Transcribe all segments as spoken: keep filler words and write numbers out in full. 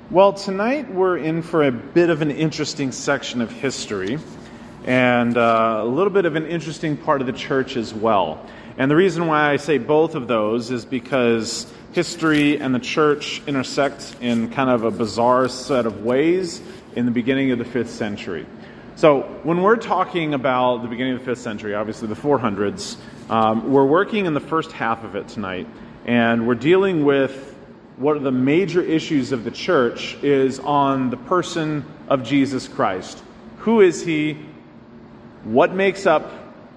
Well, tonight we're in for a bit of an interesting section of history and uh, a little bit of an interesting part of the church as well. And the reason why I say both of those is because history and the church intersect in kind of a bizarre set of ways in the beginning of the fifth century. So when we're talking about the beginning of the fifth century, obviously the four hundreds, um, we're working in the first half of it tonight, and we're dealing with one of the major issues of the church is on the person of Jesus Christ. Who is he? What makes up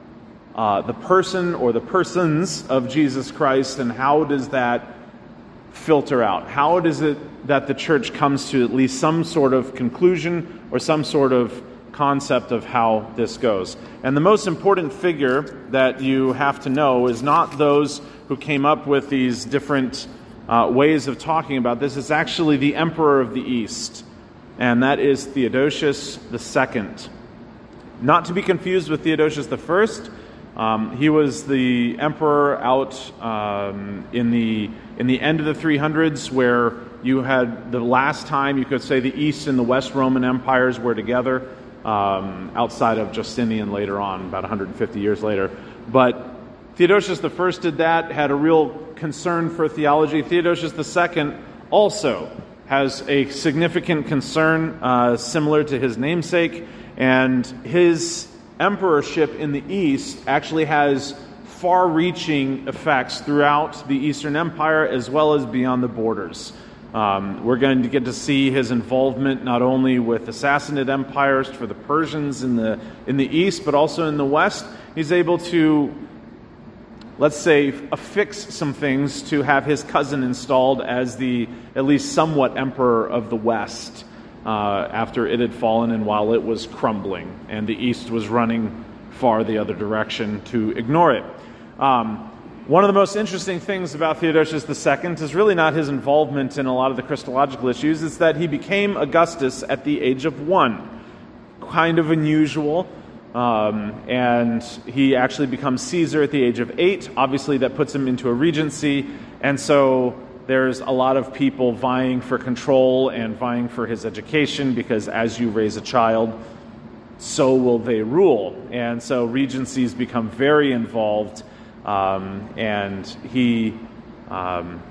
uh, the person or the persons of Jesus Christ, and how does that filter out? How is it that the church comes to at least some sort of conclusion or some sort of concept of how this goes? And the most important figure that you have to know is not those who came up with these different Uh, ways of talking about this. Is actually the Emperor of the East, and that is Theodosius the Second. Not to be confused with Theodosius the First. Um, he was the emperor out um, in the in the end of the three hundreds, where you had the last time you could say the East and the West Roman empires were together, um, outside of Justinian later on, about one hundred fifty years later. But Theodosius the First did that, had a real concern for theology. Theodosius the Second also has a significant concern uh, similar to his namesake, and his emperorship in the East actually has far-reaching effects throughout the Eastern Empire as well as beyond the borders. Um, we're going to get to see his involvement not only with the Sassanid empires for the Persians in the in the East, but also in the West. He's able to, let's say, affix some things to have his cousin installed as the at least somewhat emperor of the West uh, after it had fallen and while it was crumbling and the East was running far the other direction to ignore it. Um, one of the most interesting things about Theodosius the Second is really not his involvement in a lot of the Christological issues. It's that he became Augustus at the age of one. Kind of unusual. Um, and he actually becomes Caesar at the age of eight. Obviously, that puts him into a regency, and so there's a lot of people vying for control and vying for his education, because as you raise a child, so will they rule. And so regencies become very involved, um, and he um,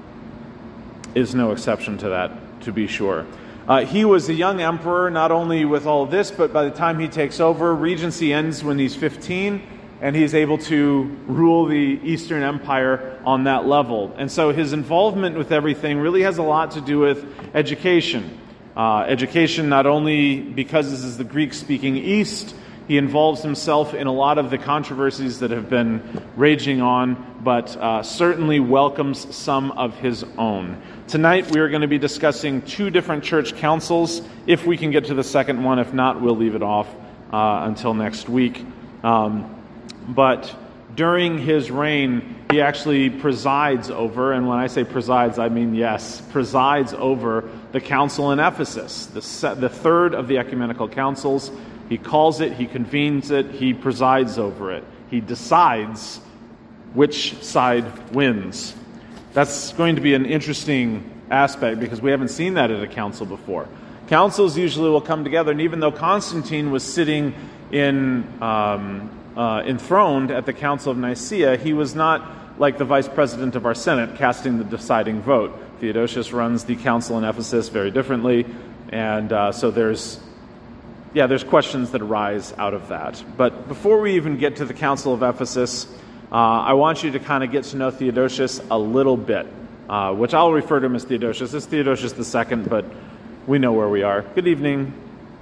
is no exception to that, to be sure. Uh, he was a young emperor, not only with all of this, but by the time he takes over, regency ends when he's fifteen, and he's able to rule the Eastern Empire on that level. And so his involvement with everything really has a lot to do with education. Uh, education not only because this is the Greek-speaking East, he involves himself in a lot of the controversies that have been raging on, but uh, certainly welcomes some of his own. Tonight we are going to be discussing two different church councils, if we can get to the second one. If not, we'll leave it off uh, until next week. Um, but during his reign, he actually presides over, and when I say presides, I mean yes, presides over the council in Ephesus, the, se- the third of the ecumenical councils. He calls it, he convenes it, he presides over it. He decides which side wins. That's going to be an interesting aspect because we haven't seen that at a council before. Councils usually will come together, and even though Constantine was sitting in um, uh, enthroned at the Council of Nicaea, he was not like the vice president of our Senate casting the deciding vote. Theodosius runs the council in Ephesus very differently, and uh, so there's yeah, there's questions that arise out of that. But before we even get to the Council of Ephesus, Uh, I want you to kind of get to know Theodosius a little bit, uh, which I'll refer to him as Theodosius. It's Theodosius the Second, but we know where we are. Good evening.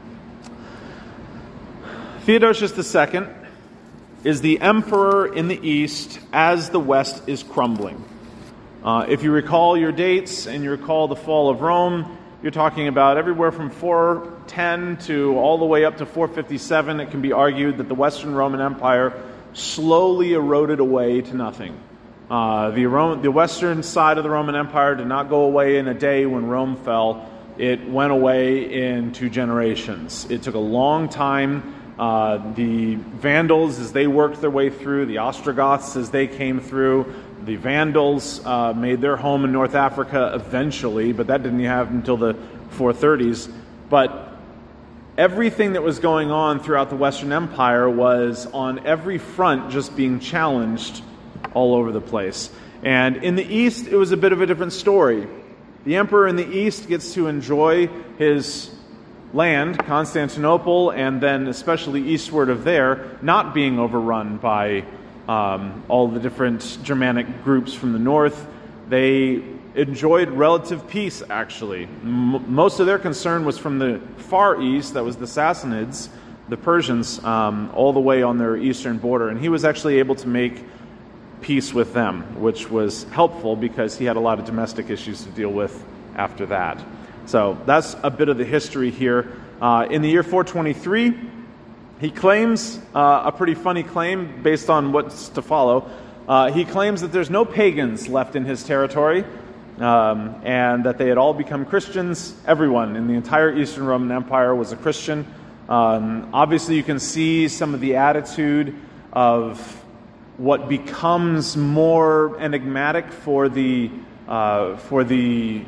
Theodosius the Second is the emperor in the East as the West is crumbling. Uh, if you recall your dates and you recall the fall of Rome, you're talking about everywhere from four ten to all the way up to four fifty-seven. It can be argued that the Western Roman Empire slowly eroded away to nothing. Uh, the, Rome, the western side of the Roman Empire did not go away in a day when Rome fell. It went away in two generations. It took a long time. Uh, the Vandals, as they worked their way through, the Ostrogoths, as they came through, The Vandals uh, made their home in North Africa eventually, but that didn't happen until the four thirties, but everything that was going on throughout the Western Empire was on every front just being challenged all over the place. And in the East, it was a bit of a different story. The emperor in the East gets to enjoy his land, Constantinople, and then especially eastward of there, not being overrun by um, all the different Germanic groups from the north. They enjoyed relative peace, actually. M- most of their concern was from the far east, that was the Sassanids, the Persians, um, all the way on their eastern border. And he was actually able to make peace with them, which was helpful because he had a lot of domestic issues to deal with after that. So that's a bit of the history here. Uh, in the year four twenty-three, he claims uh, a pretty funny claim based on what's to follow. Uh, he claims that there's no pagans left in his territory, um, and that they had all become Christians. Everyone in the entire Eastern Roman Empire was a Christian. Um, obviously, you can see some of the attitude of what becomes more enigmatic for the uh, for the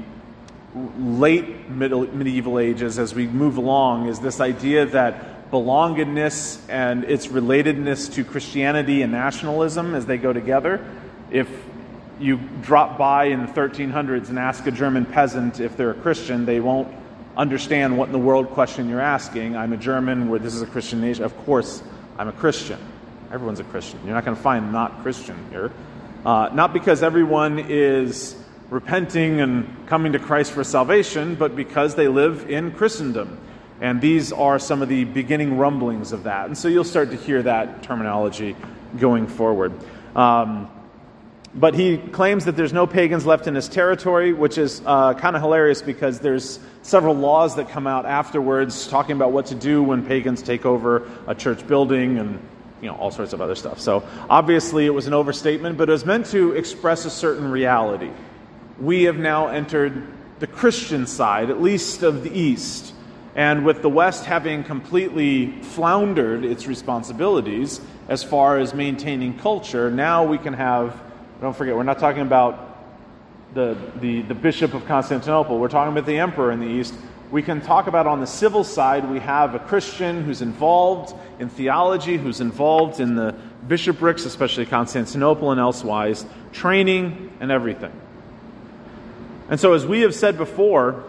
late middle, medieval ages as we move along, is this idea that belongedness and its relatedness to Christianity and nationalism as they go together. If you drop by in the thirteen hundreds and ask a German peasant if they're a Christian, they won't understand what in the world question you're asking. I'm a German, where this is a Christian nation. Of course, I'm a Christian. Everyone's a Christian. You're not going to find not Christian here. Uh, not because everyone is repenting and coming to Christ for salvation, but because they live in Christendom. And these are some of the beginning rumblings of that. And so you'll start to hear that terminology going forward. Um, but he claims that there's no pagans left in his territory, which is uh, kind of hilarious because there's several laws that come out afterwards talking about what to do when pagans take over a church building and you know, all sorts of other stuff. So obviously it was an overstatement, but it was meant to express a certain reality. We have now entered the Christian side, at least of the East. And with the West having completely floundered its responsibilities as far as maintaining culture, now we can have, don't forget, we're not talking about the, the, the Bishop of Constantinople. We're talking about the emperor in the East. We can talk about on the civil side, we have a Christian who's involved in theology, who's involved in the bishoprics, especially Constantinople and elsewise, training and everything. And so as we have said before,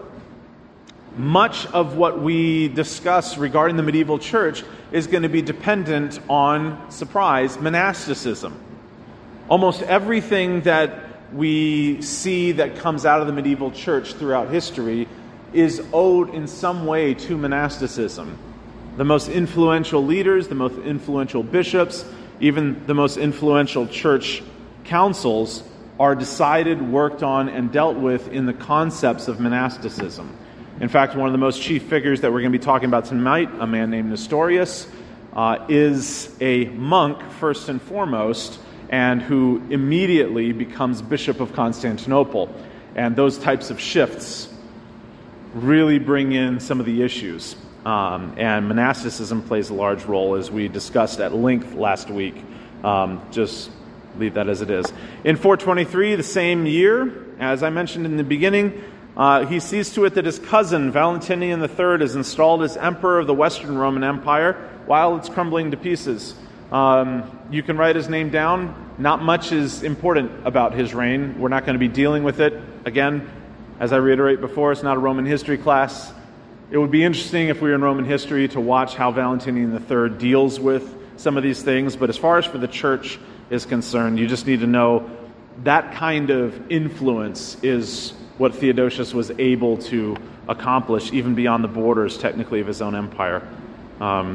much of what we discuss regarding the medieval church is going to be dependent on, surprise, monasticism. Almost everything that we see that comes out of the medieval church throughout history is owed in some way to monasticism. The most influential leaders, the most influential bishops, even the most influential church councils are decided, worked on, and dealt with in the concepts of monasticism. In fact, one of the most chief figures that we're going to be talking about tonight, a man named Nestorius, uh, is a monk first and foremost, and who immediately becomes Bishop of Constantinople. And those types of shifts really bring in some of the issues. Um, and monasticism plays a large role, as we discussed at length last week. Um, just leave that as it is. In four twenty-three, the same year, as I mentioned in the beginning, uh, he sees to it that his cousin, Valentinian the Third, is installed as emperor of the Western Roman Empire while it's crumbling to pieces. Um, you can write his name down. Not much is important about his reign. We're not going to be dealing with it. Again, as I reiterate before, it's not a Roman history class. It would be interesting if we were in Roman history to watch how Valentinian the Third deals with some of these things. But as far as for the church is concerned, you just need to know that kind of influence is what Theodosius was able to accomplish, even beyond the borders, technically, of his own empire. Um,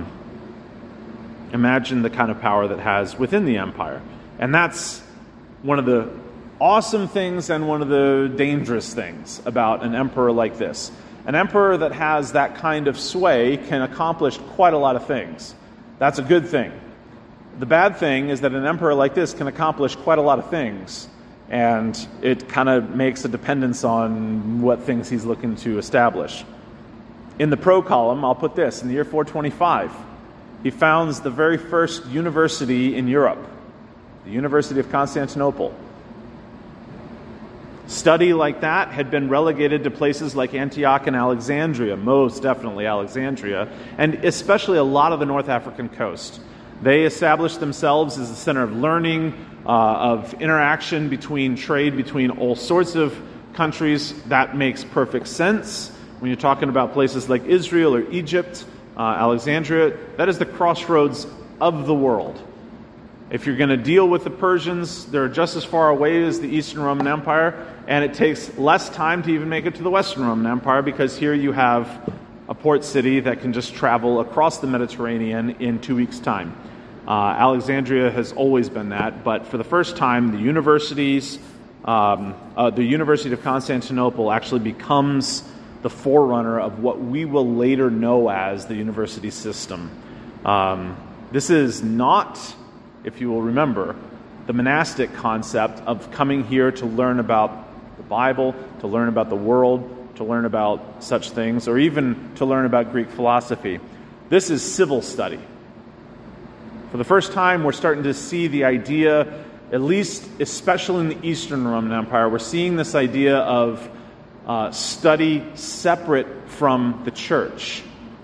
imagine the kind of power that has within the empire. And that's one of the awesome things and one of the dangerous things about an emperor like this. An emperor that has that kind of sway can accomplish quite a lot of things. That's a good thing. The bad thing is that an emperor like this can accomplish quite a lot of things, and it kind of makes a dependence on what things he's looking to establish. In the pro column, I'll put this. In the year four twenty-five, he founds the very first university in Europe, the University of Constantinople. Study like that had been relegated to places like Antioch and Alexandria, most definitely Alexandria, and especially a lot of the North African coast. They established themselves as a center of learning, uh, of interaction between trade between all sorts of countries. That makes perfect sense. When you're talking about places like Israel or Egypt, uh, Alexandria, that is the crossroads of the world. If you're going to deal with the Persians, they're just as far away as the Eastern Roman Empire, and it takes less time to even make it to the Western Roman Empire, because here you have a port city that can just travel across the Mediterranean in two weeks' time. Uh, Alexandria has always been that, but for the first time, the universities, um, uh, the University of Constantinople actually becomes the forerunner of what we will later know as the university system. Um, this is not, if you will remember, the monastic concept of coming here to learn about the Bible, to learn about the world, to learn about such things, or even to learn about Greek philosophy. This is civil study. For the first time, we're starting to see the idea, at least especially in the Eastern Roman Empire, we're seeing this idea of uh, study separate from the church.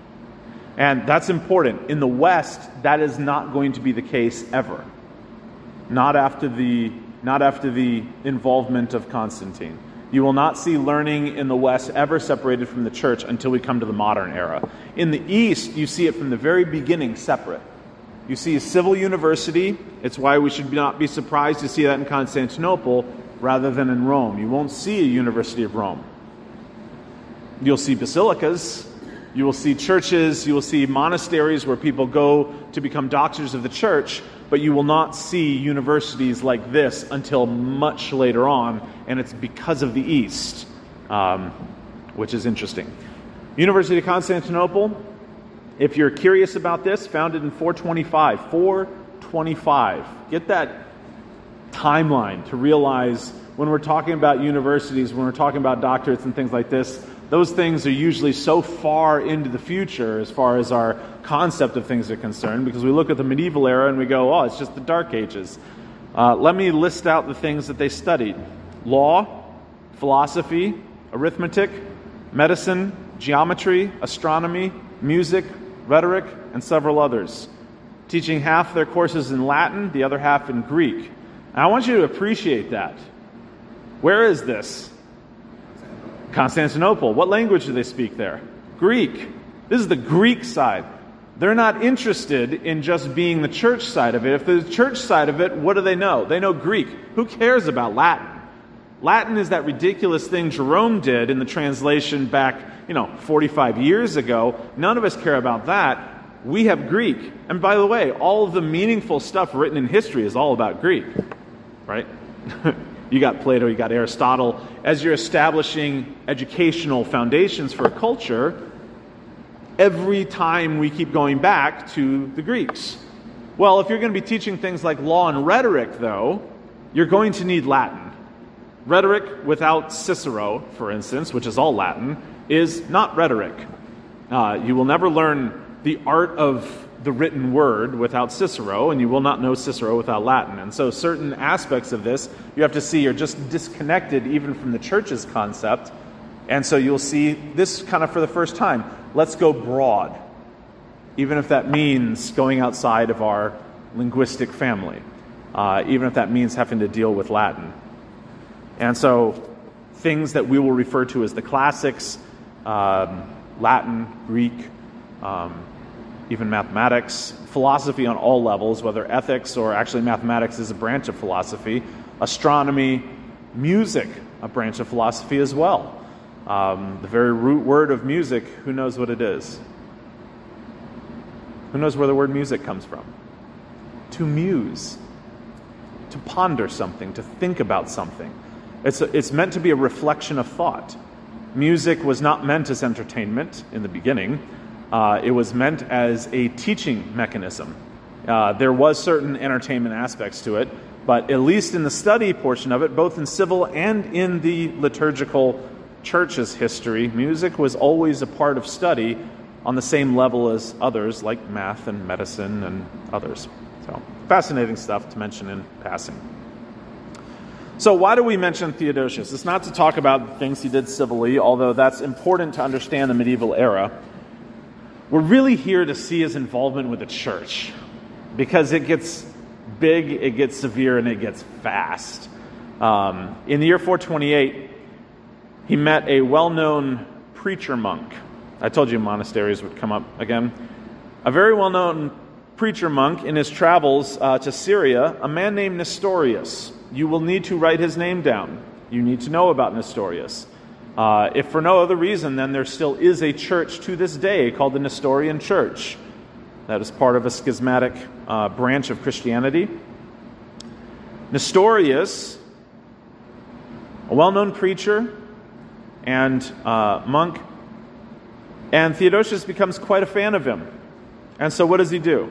And that's important. In the West, that is not going to be the case ever. Not after the, not after the involvement of Constantine. You will not see learning in the West ever separated from the church until we come to the modern era. In the East, you see it from the very beginning separate. You see a civil university. It's why we should not be surprised to see that in Constantinople rather than in Rome. You won't see a University of Rome. You'll see basilicas. You will see churches. You will see monasteries where people go to become doctors of the church, but you will not see universities like this until much later on, and it's because of the East, um, which is interesting. University of Constantinople, if you're curious about this, founded in four twenty-five. four twenty-five. Get that timeline to realize when we're talking about universities, when we're talking about doctorates and things like this, those things are usually so far into the future as far as our concept of things are concerned, because we look at the medieval era and we go, oh, it's just the Dark Ages. Uh, let me list out the things that they studied. Law, philosophy, arithmetic, medicine, geometry, astronomy, music, rhetoric, and several others. Teaching half their courses in Latin, the other half in Greek. And I want you to appreciate that. Where is this? Constantinople. What language do they speak there? Greek. This is the Greek side. They're not interested in just being the church side of it. If the church side of it, what do they know? They know Greek. Who cares about Latin? Latin is that ridiculous thing Jerome did in the translation back, you know, forty-five years ago. None of us care about that. We have Greek. And by the way, all of the meaningful stuff written in history is all about Greek, right? You got Plato, you got Aristotle. As you're establishing educational foundations for a culture, every time we keep going back to the Greeks. Well, if you're going to be teaching things like law and rhetoric, though, you're going to need Latin. Rhetoric without Cicero, for instance, which is all Latin, is not rhetoric. Uh, you will never learn the art of the written word without Cicero, and you will not know Cicero without Latin. And so certain aspects of this you have to see are just disconnected even from the church's concept. And so you'll see this kind of for the first time. Let's go broad, even if that means going outside of our linguistic family, uh, even if that means having to deal with Latin. And so things that we will refer to as the classics, um, Latin, Greek, um, even mathematics, philosophy on all levels, whether ethics or actually mathematics is a branch of philosophy, astronomy, music, a branch of philosophy as well. Um, the very root word of music, who knows what it is? Who knows where the word music comes from? To muse, to ponder something, to think about something. It's, a, it's meant to be a reflection of thought. Music was not meant as entertainment in the beginning. Uh, it was meant as a teaching mechanism. Uh, there was certain entertainment aspects to it, but at least in the study portion of it, both in civil and in the liturgical church's history, music was always a part of study on the same level as others, like math and medicine and others. So, fascinating stuff to mention in passing. So why do we mention Theodosius? It's not to talk about the things he did civilly, although that's important to understand the medieval era. We're really here to see his involvement with the church, because it gets big, it gets severe, and it gets fast. Um, in the year four twenty-eight, he met a well-known preacher monk. I told you monasteries would come up again. A very well-known preacher monk in his travels uh, to Syria, a man named Nestorius. You will need to write his name down. You need to know about Nestorius. Uh, if for no other reason, then there still is a church to this day called the Nestorian Church. That is part of a schismatic uh, branch of Christianity. Nestorius, a well-known preacher and uh, monk, and Theodosius becomes quite a fan of him. And so what does he do?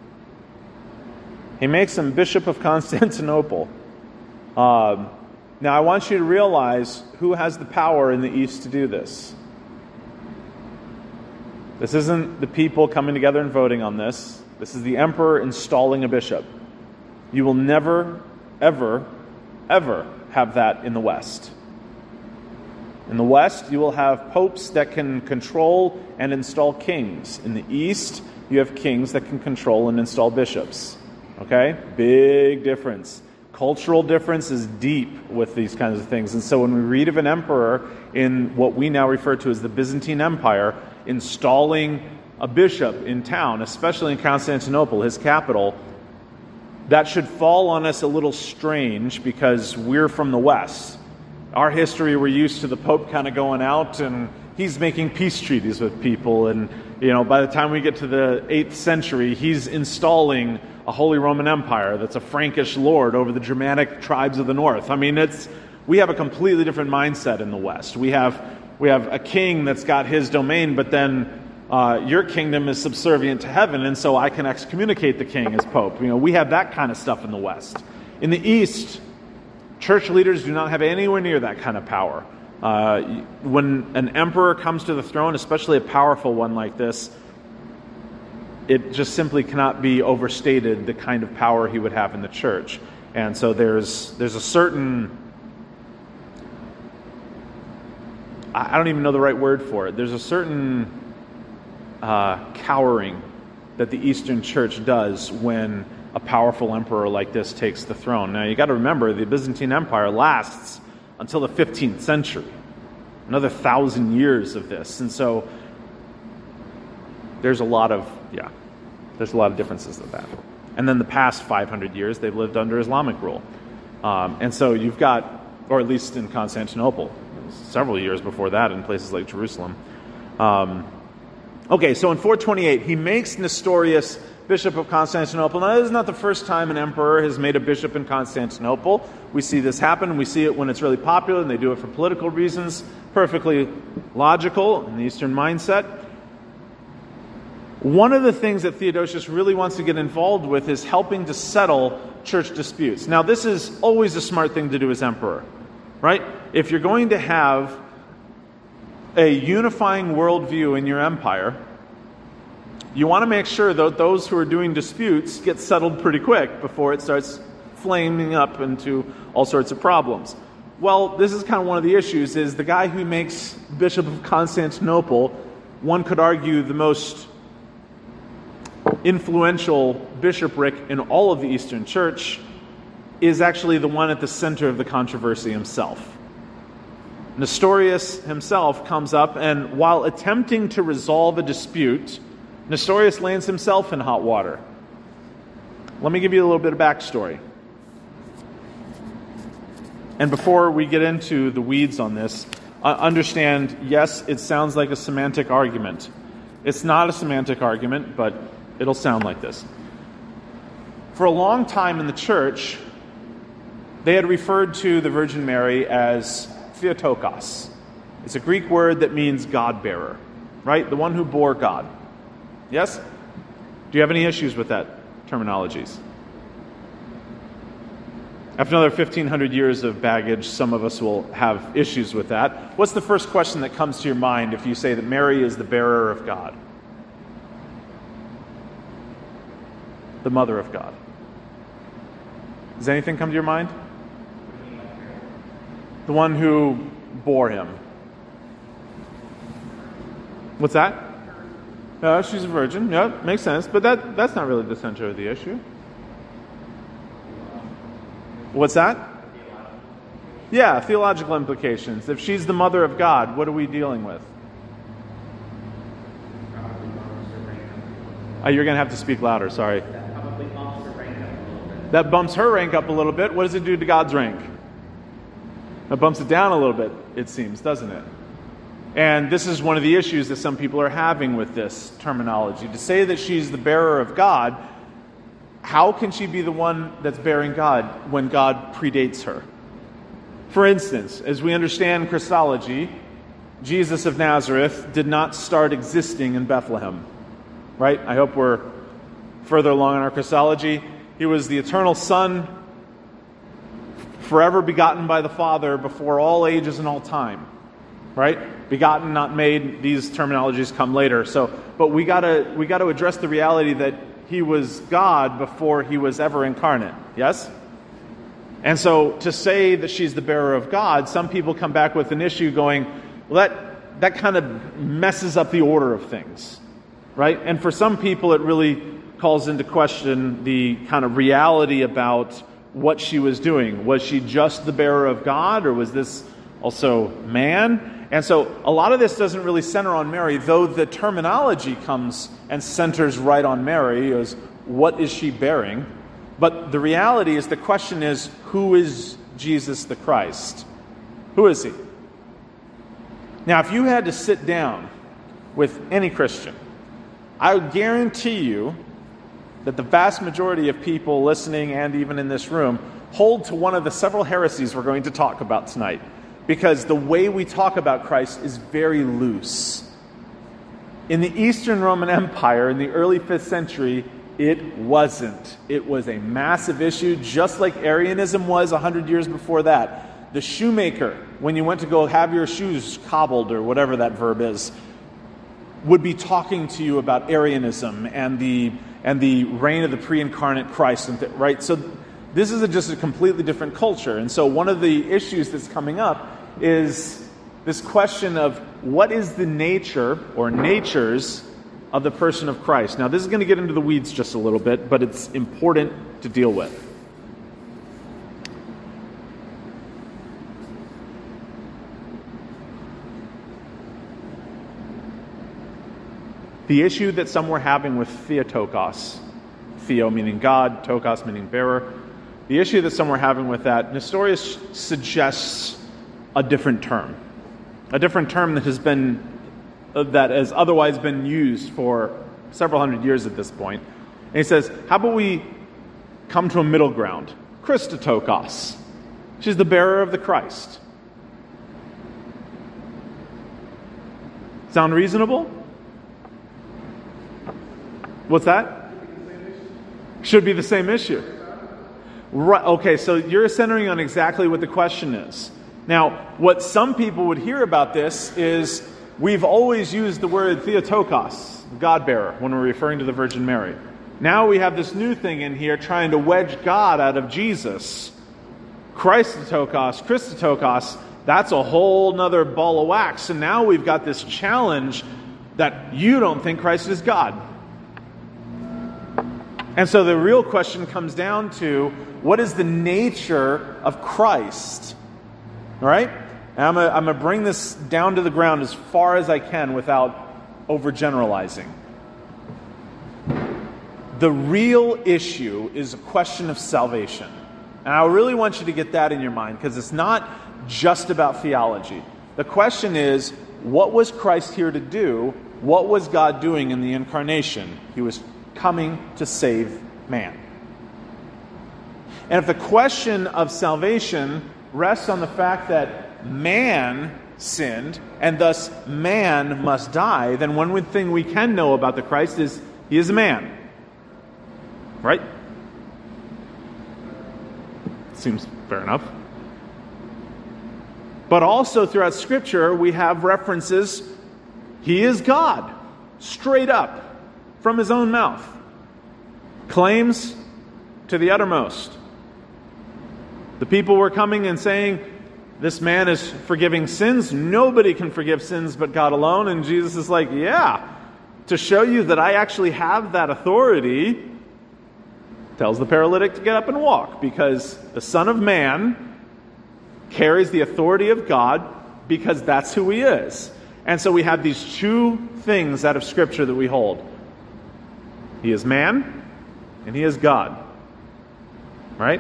He makes him Bishop of Constantinople. Uh, now I want you to realize who has the power in the East to do this. This isn't the people coming together and voting on this. This is the emperor installing a bishop. You will never, ever, ever have that in the West. In the West, you will have popes that can control and install kings. In the East, you have kings that can control and install bishops. Okay? Big difference. Cultural difference is deep with these kinds of things. And so when we read of an emperor in what we now refer to as the Byzantine Empire, installing a bishop in town, especially in Constantinople, his capital, that should fall on us a little strange because we're from the West. Our history, we're used to the Pope kind of going out and he's making peace treaties with people. And, you know, by the time we get to the eighth century, he's installing a Holy Roman Empire that's a Frankish lord over the Germanic tribes of the north. I mean, it's we have a completely different mindset in the West. We have we have a king that's got his domain, but then uh, your kingdom is subservient to heaven, and so I can excommunicate the king as pope. You know, we have that kind of stuff in the West. In the East, church leaders do not have anywhere near that kind of power. Uh, when an emperor comes to the throne, especially a powerful one like this, it just simply cannot be overstated the kind of power he would have in the church. And so there's there's a certain, I don't even know the right word for it, there's a certain uh, cowering that the Eastern Church does when a powerful emperor like this takes the throne. Now you got to remember, the Byzantine Empire lasts until the fifteenth century. Another thousand years of this. And so there's a lot of, yeah, there's a lot of differences with that. And then the past five hundred years, they've lived under Islamic rule. Um, and so you've got, or at least in Constantinople, several years before that in places like Jerusalem. Um, okay, so in four twenty-eight, he makes Nestorius Bishop of Constantinople. Now, this is not the first time an emperor has made a bishop in Constantinople. We see this happen. We see it when it's really popular, and they do it for political reasons. Perfectly logical in the Eastern mindset. One of the things that Theodosius really wants to get involved with is helping to settle church disputes. Now, this is always a smart thing to do as emperor, right? If you're going to have a unifying worldview in your empire, you want to make sure that those who are doing disputes get settled pretty quick before it starts flaming up into all sorts of problems. Well, this is kind of one of the issues, is the guy who makes Bishop of Constantinople, one could argue the most influential bishopric in all of the Eastern Church, is actually the one at the center of the controversy himself. Nestorius himself comes up, and while attempting to resolve a dispute, Nestorius lands himself in hot water. Let me give you a little bit of backstory. And before we get into the weeds on this, uh, understand, yes, it sounds like a semantic argument. It's not a semantic argument, but it'll sound like this. For a long time in the church, they had referred to the Virgin Mary as Theotokos. It's a Greek word that means God-bearer, right? The one who bore God. Yes? Do you have any issues with that terminologies? After another fifteen hundred years of baggage, some of us will have issues with that. What's the first question that comes to your mind if you say that Mary is the bearer of God? The mother of God. Does anything come to your mind? The one who bore him. What's that? No, she's a virgin. Yeah, makes sense. But that that's not really the center of the issue. What's that? Yeah, theological implications. If she's the mother of God, what are we dealing with? Oh, you're going to have to speak louder, sorry. That bumps her rank up a little bit. What does it do to God's rank? That bumps it down a little bit, it seems, doesn't it? And this is one of the issues that some people are having with this terminology. To say that she's the bearer of God, how can she be the one that's bearing God when God predates her? For instance, as we understand Christology, Jesus of Nazareth did not start existing in Bethlehem. Right? I hope we're further along in our Christology. He was the eternal Son, forever begotten by the Father before all ages and all time. Right? Begotten, not made. These terminologies come later. So, but we gotta we gotta address the reality that he was God before he was ever incarnate. Yes? And so to say that she's the bearer of God, some people come back with an issue going, well, that that kind of messes up the order of things. Right? And for some people it really calls into question the kind of reality about what she was doing. Was she just the bearer of God, or was this also man? And so a lot of this doesn't really center on Mary, though the terminology comes and centers right on Mary as what is she bearing. But the reality is, the question is, who is Jesus the Christ? Who is he? Now, if you had to sit down with any Christian, I would guarantee you that the vast majority of people listening and even in this room hold to one of the several heresies we're going to talk about tonight. Because the way we talk about Christ is very loose. In the Eastern Roman Empire, in the early fifth century, it wasn't. It was a massive issue, just like Arianism was a hundred years before that. The shoemaker, when you went to go have your shoes cobbled, or whatever that verb is, would be talking to you about Arianism and the and the reign of the pre-incarnate Christ, and th- right? So this is a, just a completely different culture. And so one of the issues that's coming up is this question of what is the nature or natures of the person of Christ. Now, this is going to get into the weeds just a little bit, but it's important to deal with. The issue that some were having with Theotokos, Theo meaning God, Tokos meaning bearer, the issue that some were having with that, Nestorius suggests a different term. A different term that has been, that has otherwise been used for several hundred years at this point. And he says, how about we come to a middle ground? Christotokos. She's the bearer of the Christ. Sound reasonable? What's that? Should be the same issue. Right. Okay, so you're centering on exactly what the question is. Now, what some people would hear about this is we've always used the word Theotokos, God-bearer, when we're referring to the Virgin Mary. Now we have this new thing in here trying to wedge God out of Jesus. Christotokos, Christotokos, that's a whole nother ball of wax. And now we've got this challenge that you don't think Christ is God. And so the real question comes down to, what is the nature of Christ? All right? And I'm going to bring this down to the ground as far as I can without overgeneralizing. The real issue is a question of salvation. And I really want you to get that in your mind, because it's not just about theology. The question is, what was Christ here to do? What was God doing in the incarnation? He was coming to save man. And if the question of salvation rests on the fact that man sinned and thus man must die, then one thing we can know about the Christ is he is a man. Right? Seems fair enough. But also throughout Scripture we have references, he is God, straight up from his own mouth. Claims to the uttermost. The people were coming and saying, this man is forgiving sins. Nobody can forgive sins but God alone. And Jesus is like, yeah, to show you that I actually have that authority, tells the paralytic to get up and walk, because the Son of Man carries the authority of God because that's who he is. And so we have these two things out of Scripture that we hold. He is man and he is God. Right?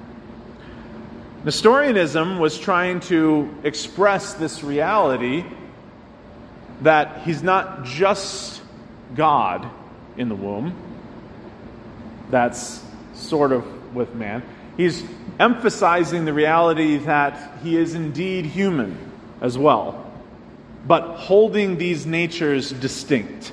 Nestorianism was trying to express this reality that he's not just God in the womb. That's sort of with man. He's emphasizing the reality that he is indeed human as well, but holding these natures distinct.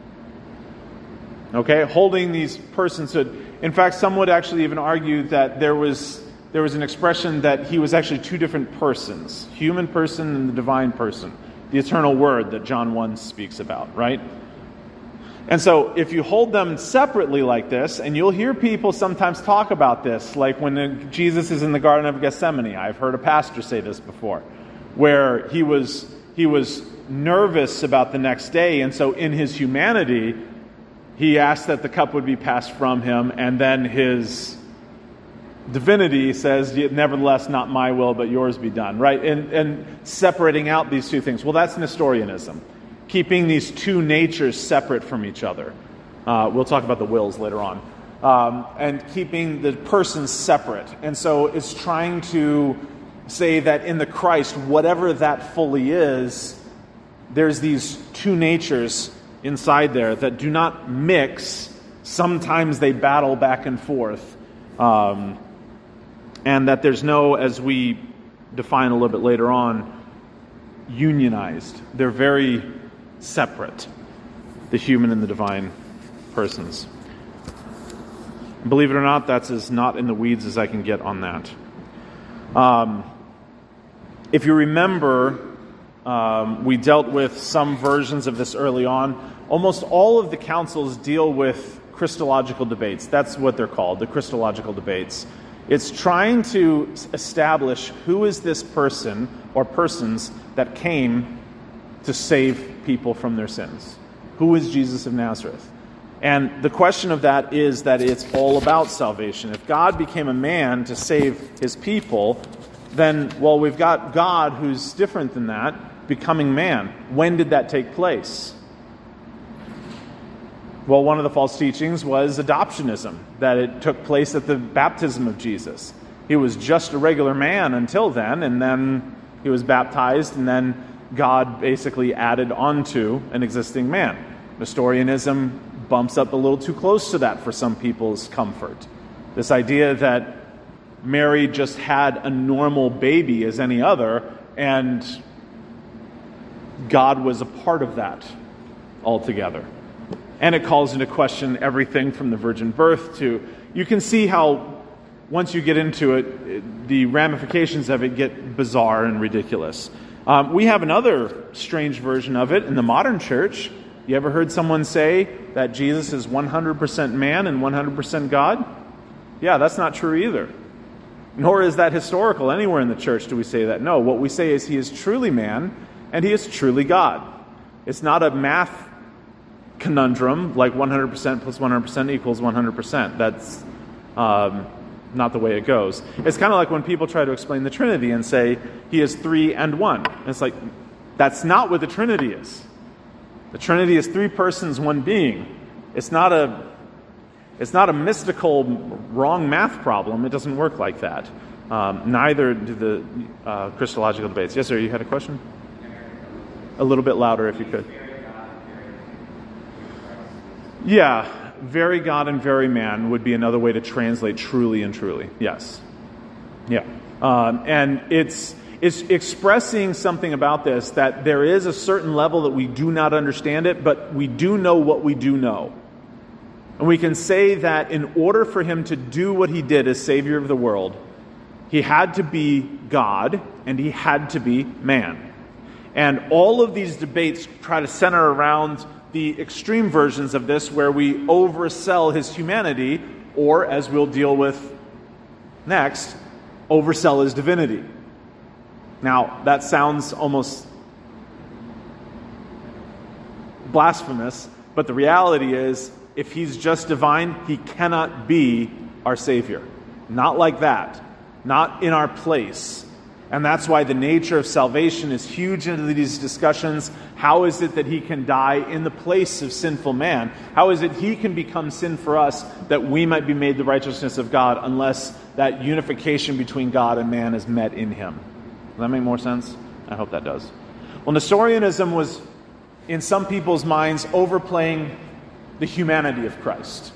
Okay? Holding these personhood. In fact, some would actually even argue that there was there was an expression that he was actually two different persons, human person and the divine person, the eternal word that John one speaks about, right? And so if you hold them separately like this, and you'll hear people sometimes talk about this, like when Jesus is in the Garden of Gethsemane. I've heard a pastor say this before, where he was he was nervous about the next day, and so in his humanity, he asked that the cup would be passed from him, and then his divinity says, nevertheless, not my will, but yours be done, right? And, and separating out these two things. Well, that's Nestorianism, keeping these two natures separate from each other. Uh, we'll talk about the wills later on. Um, and keeping the persons separate. And so it's trying to say that in the Christ, whatever that fully is, there's these two natures inside there that do not mix. Sometimes they battle back and forth. Um, and that there's no, as we define a little bit later on, unionized. They're very separate, the human and the divine persons. Believe it or not, that's as not in the weeds as I can get on that. Um, if you remember, um, we dealt with some versions of this early on. Almost all of the councils deal with Christological debates. That's what they're called, the Christological debates. It's trying to establish who is this person or persons that came to save people from their sins. Who is Jesus of Nazareth? And the question of that is that it's all about salvation. If God became a man to save his people, then, well, we've got God who's different than that, becoming man. When did that take place? Well, one of the false teachings was adoptionism, that it took place at the baptism of Jesus. He was just a regular man until then, and then he was baptized, and then God basically added onto an existing man. Nestorianism bumps up a little too close to that for some people's comfort. This idea that Mary just had a normal baby as any other, and God was a part of that altogether. And it calls into question everything from the virgin birth to... You can see how, once you get into it, it the ramifications of it get bizarre and ridiculous. Um, we have another strange version of it in the modern church. You ever heard someone say that Jesus is one hundred percent man and one hundred percent God? Yeah, that's not true either. Nor is that historical anywhere in the church do we say that. No, what we say is he is truly man and he is truly God. It's not a math conundrum like one hundred percent plus one hundred percent equals one hundred percent. That's um, not the way it goes. It's kind of like when people try to explain the Trinity and say he is three and one. And it's like, that's not what the Trinity is. The Trinity is three persons, one being. It's not a it's not a mystical wrong math problem. It doesn't work like that. Um, neither do the uh, Christological debates. Yes, sir, you had a question? A little bit louder if you could. Yeah, very God and very man would be another way to translate truly and truly. Yes. Yeah. Um, and it's it's expressing something about this, that there is a certain level that we do not understand it, but we do know what we do know. And we can say that in order for him to do what he did as Savior of the world, he had to be God and he had to be man. And all of these debates try to center around the extreme versions of this where we oversell his humanity, or, as we'll deal with next, oversell his divinity. Now, that sounds almost blasphemous, but the reality is, if he's just divine, he cannot be our Savior. Not like that. Not in our place. And that's why the nature of salvation is huge into these discussions. How is it that he can die in the place of sinful man? How is it he can become sin for us that we might be made the righteousness of God unless that unification between God and man is met in him? Does that make more sense? I hope that does. Well, Nestorianism was, in some people's minds, overplaying the humanity of Christ.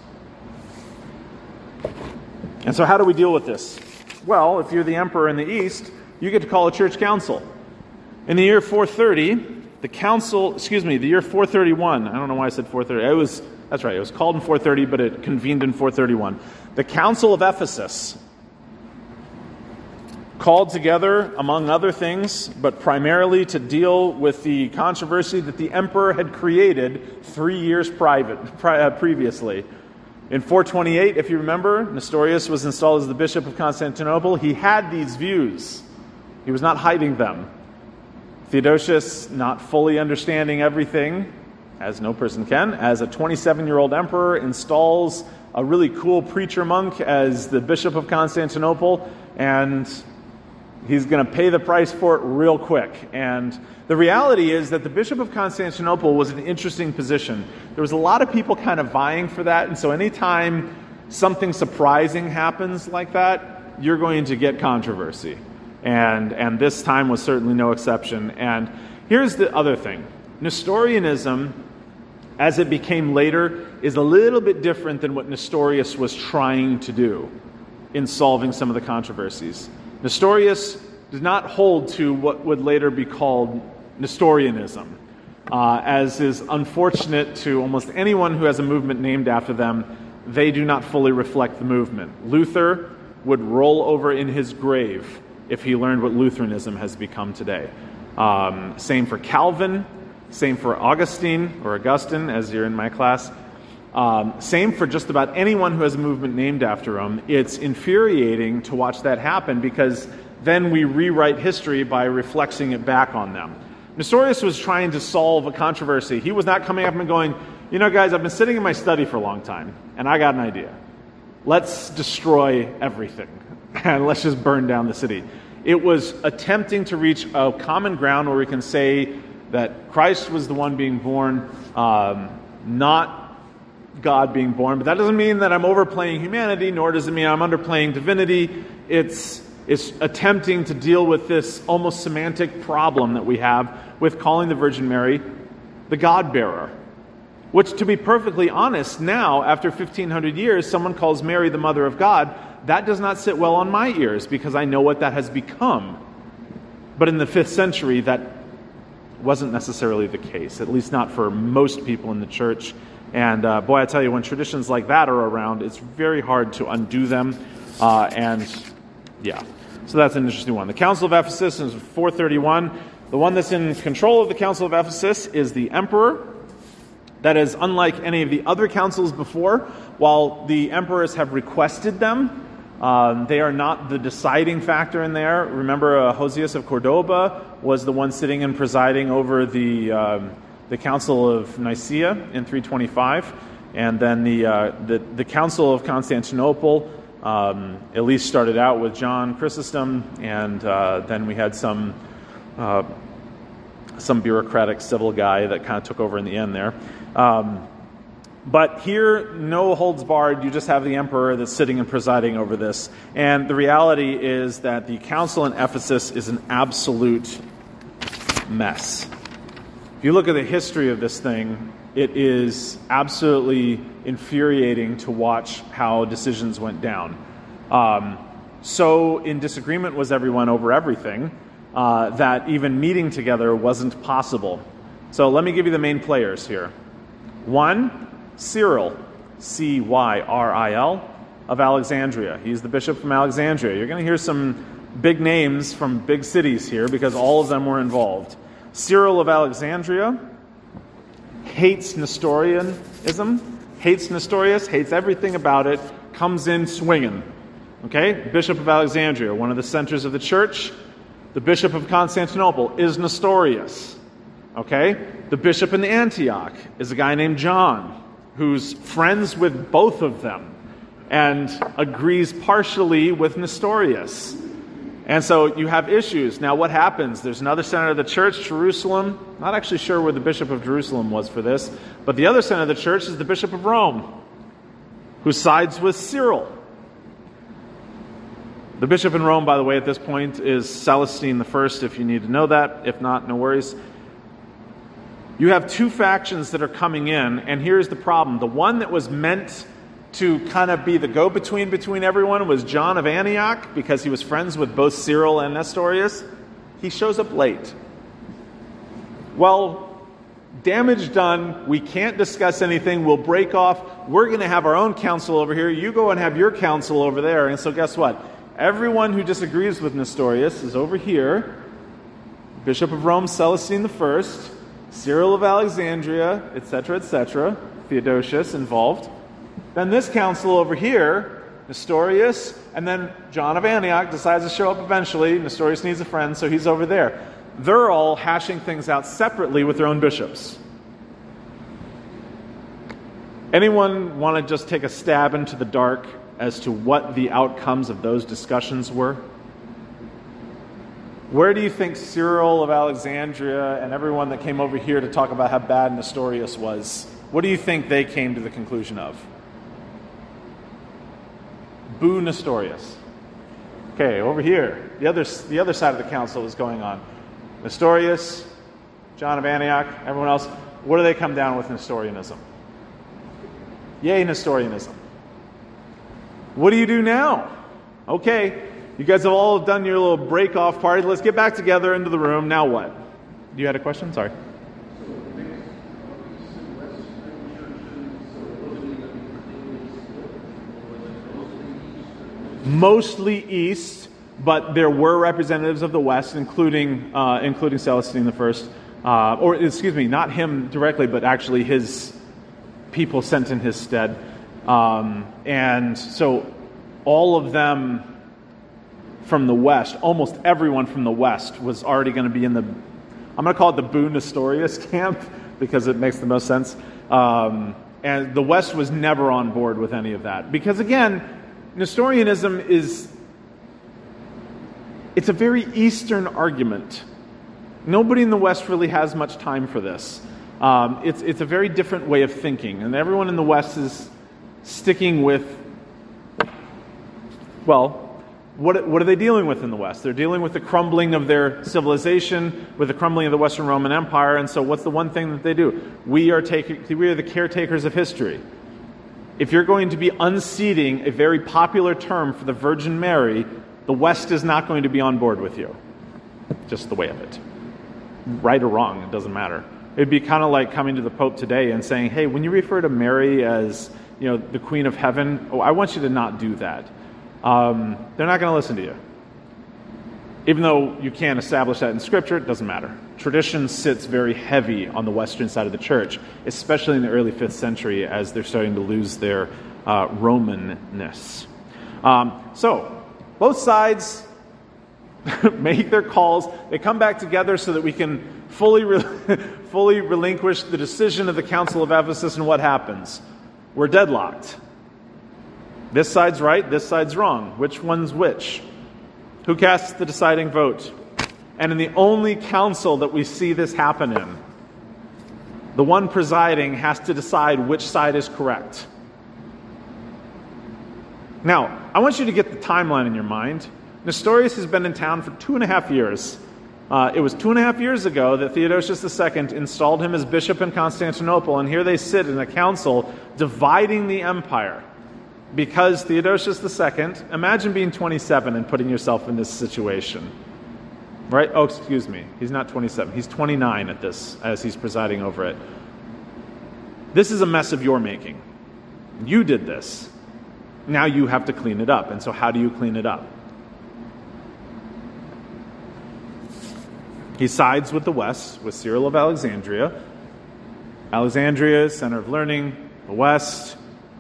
And so how do we deal with this? Well, if you're the emperor in the East, you get to call a church council. In the year four thirty, the council, excuse me, the year four thirty-one, I don't know why I said four thirty, it was, that's right, it was called in four thirty, but it convened in four thirty-one. The Council of Ephesus called together, among other things, but primarily to deal with the controversy that the emperor had created three years private, pri- uh, previously. In four twenty-eight, if you remember, Nestorius was installed as the Bishop of Constantinople. He had these views. He was not hiding them. Theodosius, not fully understanding everything, as no person can, as a twenty-seven-year-old emperor, installs a really cool preacher monk as the Bishop of Constantinople, and he's going to pay the price for it real quick. And the reality is that the Bishop of Constantinople was an interesting position. There was a lot of people kind of vying for that, and so anytime something surprising happens like that, you're going to get controversy. And and this time was certainly no exception. And here's the other thing. Nestorianism, as it became later, is a little bit different than what Nestorius was trying to do in solving some of the controversies. Nestorius did not hold to what would later be called Nestorianism, uh, as is unfortunate to almost anyone who has a movement named after them. They do not fully reflect the movement. Luther would roll over in his grave if he learned what Lutheranism has become today. Um, same for Calvin, same for Augustine, or Augustine, as you're in my class. Um, same for just about anyone who has a movement named after him. It's infuriating to watch that happen because then we rewrite history by reflexing it back on them. Nestorius was trying to solve a controversy. He was not coming up and going, you know, guys, I've been sitting in my study for a long time, and I got an idea. Let's destroy everything, and let's just burn down the city. It was attempting to reach a common ground where we can say that Christ was the one being born, um, not God being born. But that doesn't mean that I'm overplaying humanity, nor does it mean I'm underplaying divinity. It's, it's attempting to deal with this almost semantic problem that we have with calling the Virgin Mary the God-bearer. Which, to be perfectly honest, now, after fifteen hundred years, someone calls Mary the Mother of God. That does not sit well on my ears because I know what that has become. But in the fifth century, that wasn't necessarily the case, at least not for most people in the church. And uh, boy, I tell you, when traditions like that are around, it's very hard to undo them. Uh, and yeah, so that's an interesting one. The Council of Ephesus is four thirty-one. The one that's in control of the Council of Ephesus is the emperor. That is unlike any of the other councils before. While the emperors have requested them, um, they are not the deciding factor in there. Remember, uh, Hosius of Cordoba was the one sitting and presiding over the um, the Council of Nicaea in three twenty-five, and then the uh, the, the Council of Constantinople um, at least started out with John Chrysostom, and uh, then we had some uh, some bureaucratic civil guy that kind of took over in the end there. Um, but here, no holds barred. You just have the emperor that's sitting and presiding over this. And the reality is that the council in Ephesus is an absolute mess. If you look at the history of this thing, it is absolutely infuriating to watch how decisions went down. Um, so in disagreement was everyone over everything, uh, that even meeting together wasn't possible. So let me give you the main players here. One, Cyril, C Y R I L, of Alexandria. He's the bishop from Alexandria. You're going to hear some big names from big cities here because all of them were involved. Cyril of Alexandria hates Nestorianism, hates Nestorius, hates everything about it, comes in swinging. Okay? Bishop of Alexandria, one of the centers of the church. The bishop of Constantinople is Nestorius. Okay? The bishop in Antioch is a guy named John, who's friends with both of them and agrees partially with Nestorius. And so you have issues. Now what happens? There's another center of the church, Jerusalem. Not actually sure where the bishop of Jerusalem was for this, but the other center of the church is the bishop of Rome, who sides with Cyril. The bishop in Rome, by the way, at this point is Celestine the First, if you need to know that. If not, no worries. You have two factions that are coming in, and here's the problem. The one that was meant to kind of be the go-between between everyone was John of Antioch, because he was friends with both Cyril and Nestorius. He shows up late. Well, damage done. We can't discuss anything. We'll break off. We're going to have our own council over here. You go and have your council over there. And so guess what? Everyone who disagrees with Nestorius is over here. Bishop of Rome, Celestine the First, Cyril of Alexandria, et cetera, et cetera. Theodosius involved. Then this council over here, Nestorius, and then John of Antioch decides to show up eventually. Nestorius needs a friend, so he's over there. They're all hashing things out separately with their own bishops. Anyone want to just take a stab into the dark as to what the outcomes of those discussions were? Where do you think Cyril of Alexandria and everyone that came over here to talk about how bad Nestorius was, what do you think they came to the conclusion of? Boo Nestorius. Okay, over here, the other, the other side of the council is going on. Nestorius, John of Antioch, everyone else, what do they come down with Nestorianism? Yay, Nestorianism. What do you do now? Okay, you guys have all done your little break-off party. Let's get back together into the room. Now what? You had a question? Sorry. Mostly east, but there were representatives of the west, including uh, including Celestine the First, uh, or excuse me, not him directly, but actually his people sent in his stead. Um, and so all of them from the west, almost everyone from the west was already going to be in the, I'm going to call it the Boo Nestorius camp because it makes the most sense. Um, and the west was never on board with any of that. Because again, Nestorianism is, it's a very Eastern argument. Nobody in the West really has much time for this. Um, it's, it's a very different way of thinking. And everyone in the West is sticking with, well, what, what are they dealing with in the West? They're dealing with the crumbling of their civilization, with the crumbling of the Western Roman Empire. And so what's the one thing that they do? We are, take, we are the caretakers of history. If you're going to be unseating a very popular term for the Virgin Mary, the West is not going to be on board with you. Just the way of it. Right or wrong, it doesn't matter. It'd be kind of like coming to the Pope today and saying, hey, when you refer to Mary as, you know, the Queen of Heaven, oh, I want you to not do that. Um, they're not going to listen to you. Even though you can't establish that in Scripture, it doesn't matter. Tradition sits very heavy on the Western side of the church, especially in the early fifth century as they're starting to lose their uh, Romanness. Um, so, both sides make their calls. They come back together so that we can fully, re- fully relinquish the decision of the Council of Ephesus, and what happens? We're deadlocked. This side's right, this side's wrong. Which one's which? Who casts the deciding vote? And in the only council that we see this happen in, the one presiding has to decide which side is correct. Now, I want you to get the timeline in your mind. Nestorius has been in town for two and a half years. Uh, it was two and a half years ago that Theodosius the Second installed him as bishop in Constantinople, and here they sit in a council dividing the empire. Because Theodosius the Second, imagine being twenty-seven and putting yourself in this situation. Right? Oh, excuse me. He's not twenty-seven. He's twenty-nine at this, as he's presiding over it. This is a mess of your making. You did this. Now you have to clean it up. And so how do you clean it up? He sides with the West, with Cyril of Alexandria. Alexandria, center of learning. The West.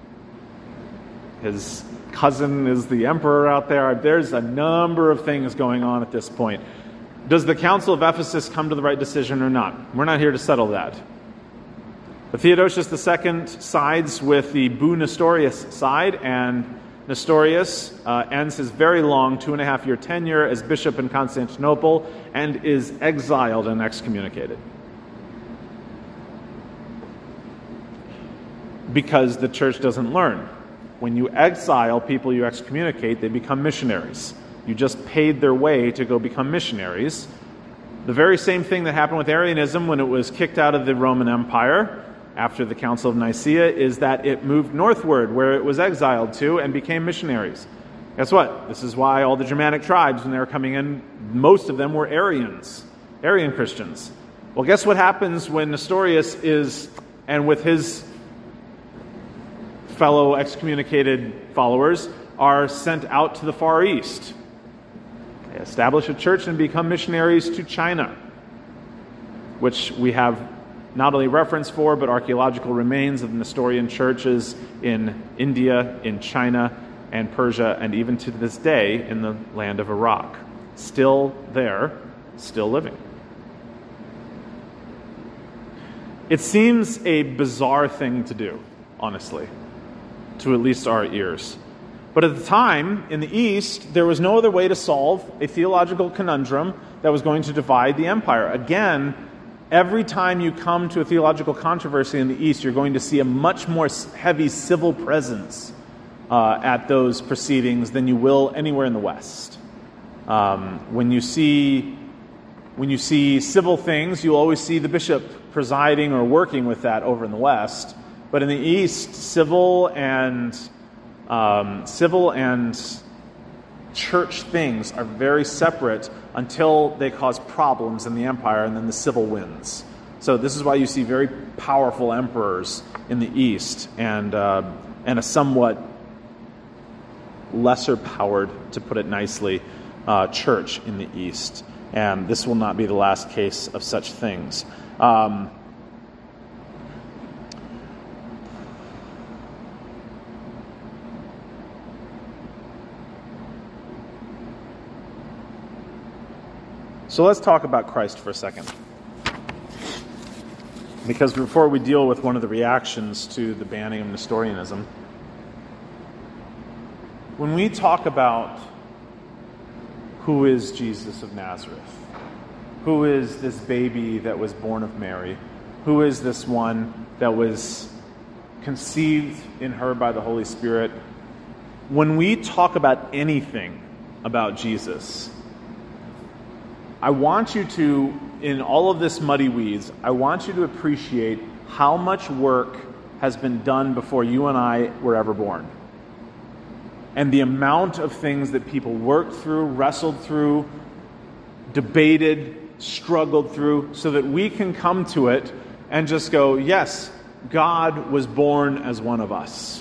His cousin is the emperor out there. There's a number of things going on at this point. Does the Council of Ephesus come to the right decision or not? We're not here to settle that. But Theodosius the Second sides with the Boo Nestorius side, and Nestorius uh, ends his very long two and a half year tenure as bishop in Constantinople and is exiled and excommunicated. Because the church doesn't learn. When you exile people you excommunicate, they become missionaries. You just paid their way to go become missionaries. The very same thing that happened with Arianism when it was kicked out of the Roman Empire after the Council of Nicaea is that it moved northward where it was exiled to and became missionaries. Guess what? This is why all the Germanic tribes, when they were coming in, most of them were Arians, Arian Christians. Well, guess what happens when Nestorius is, and with his fellow excommunicated followers, are sent out to the Far East. They establish a church and become missionaries to China, which we have not only reference for, but archaeological remains of Nestorian churches in India, in China, and Persia, and even to this day in the land of Iraq. Still there, still living. It seems a bizarre thing to do, honestly, to at least our ears. But at the time, in the East, there was no other way to solve a theological conundrum that was going to divide the empire. Again, every time you come to a theological controversy in the East, you're going to see a much more heavy civil presence uh, at those proceedings than you will anywhere in the West. Um, when you see when you see civil things, you'll always see the bishop presiding or working with that over in the West. But in the East, civil and um, civil and church things are very separate until they cause problems in the empire, and then the civil wins. So this is why you see very powerful emperors in the East, and uh, and a somewhat lesser powered, to put it nicely, uh, church in the East. And this will not be the last case of such things. Um, So let's talk about Christ for a second. Because before we deal with one of the reactions to the banning of Nestorianism, when we talk about who is Jesus of Nazareth, who is this baby that was born of Mary, who is this one that was conceived in her by the Holy Spirit, when we talk about anything about Jesus, I want you to, in all of this muddy weeds, I want you to appreciate how much work has been done before you and I were ever born. And the amount of things that people worked through, wrestled through, debated, struggled through, so that we can come to it and just go, yes, God was born as one of us.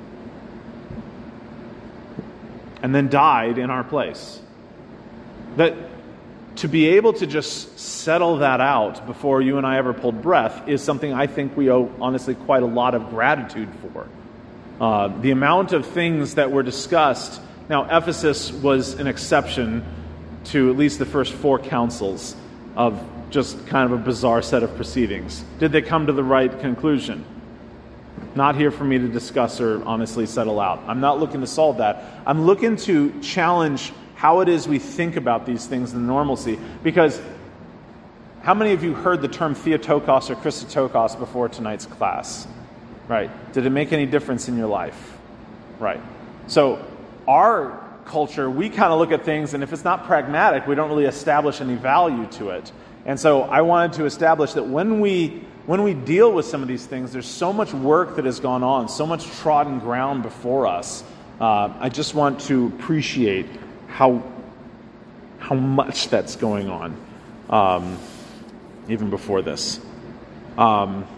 And then died in our place. That to be able to just settle that out before you and I ever pulled breath is something I think we owe, honestly, quite a lot of gratitude for. Uh, the amount of things that were discussed. Now, Ephesus was an exception to at least the first four councils of just kind of a bizarre set of proceedings. Did they come to the right conclusion? Not here for me to discuss or honestly settle out. I'm not looking to solve that. I'm looking to challenge how it is we think about these things in normalcy. Because how many of you heard the term Theotokos or Christotokos before tonight's class? Right. Did it make any difference in your life? Right. So our culture, we kind of look at things, and if it's not pragmatic, we don't really establish any value to it. And so I wanted to establish that when we when we deal with some of these things, there's so much work that has gone on, so much trodden ground before us. Uh, I just want to appreciate how how much that's going on, um, even before this. Um,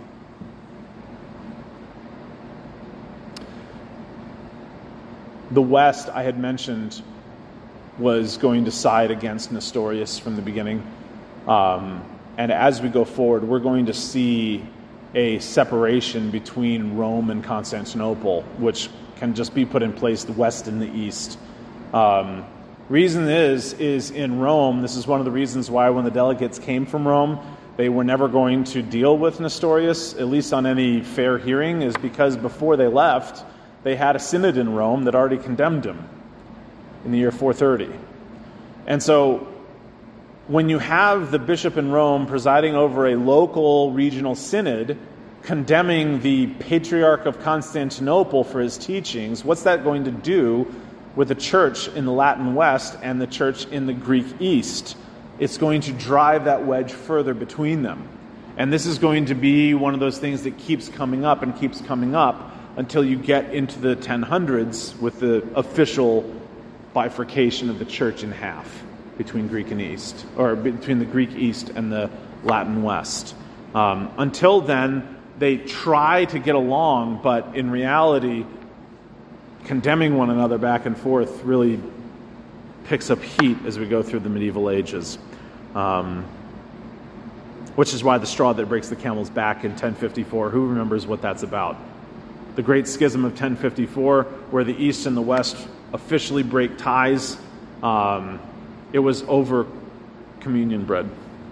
the West, I had mentioned, was going to side against Nestorius from the beginning. Um, and as we go forward, we're going to see a separation between Rome and Constantinople, which can just be put in place, the West and the East. Um, Reason is, is in Rome, this is one of the reasons why when the delegates came from Rome, they were never going to deal with Nestorius, at least on any fair hearing, is because before they left, they had a synod in Rome that already condemned him in the year four thirty. And so when you have the bishop in Rome presiding over a local regional synod condemning the Patriarch of Constantinople for his teachings, what's that going to do with the church in the Latin West and the church in the Greek East? It's going to drive that wedge further between them. And this is going to be one of those things that keeps coming up and keeps coming up until you get into the ten hundreds with the official bifurcation of the church in half between Greek and East, or between the Greek East and the Latin West. Um, until then, they try to get along, but in reality, condemning one another back and forth really picks up heat as we go through the medieval ages. Um, which is why the straw that breaks the camel's back in ten fifty-four, who remembers what that's about? The Great Schism of ten fifty-four, where the East and the West officially break ties. Um, it was over communion bread.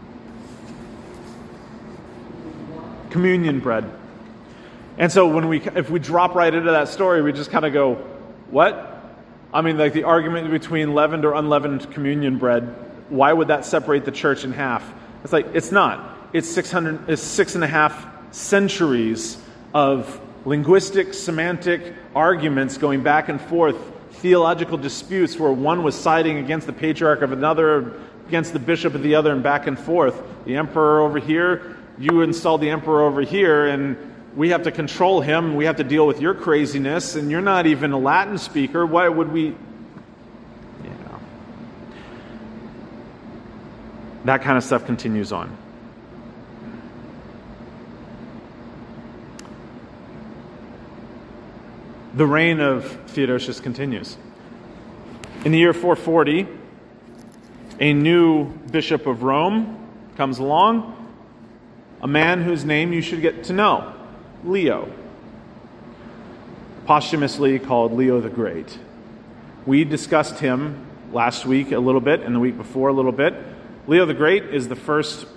Communion bread. And so when we, if we drop right into that story, we just kind of go, what? I mean, like the argument between leavened or unleavened communion bread, why would that separate the church in half? It's like, it's not. It's six hundred, it's six and a half centuries of linguistic, semantic arguments going back and forth, theological disputes where one was siding against the patriarch of another, against the bishop of the other, and back and forth. The emperor over here, you install the emperor over here, and we have to control him. We have to deal with your craziness, and you're not even a Latin speaker. Why would we... Yeah. That kind of stuff continues on. The reign of Theodosius continues. In the year four forty, a new bishop of Rome comes along, a man whose name you should get to know, Leo, posthumously called Leo the Great. We discussed him last week a little bit and the week before a little bit. Leo the Great is the first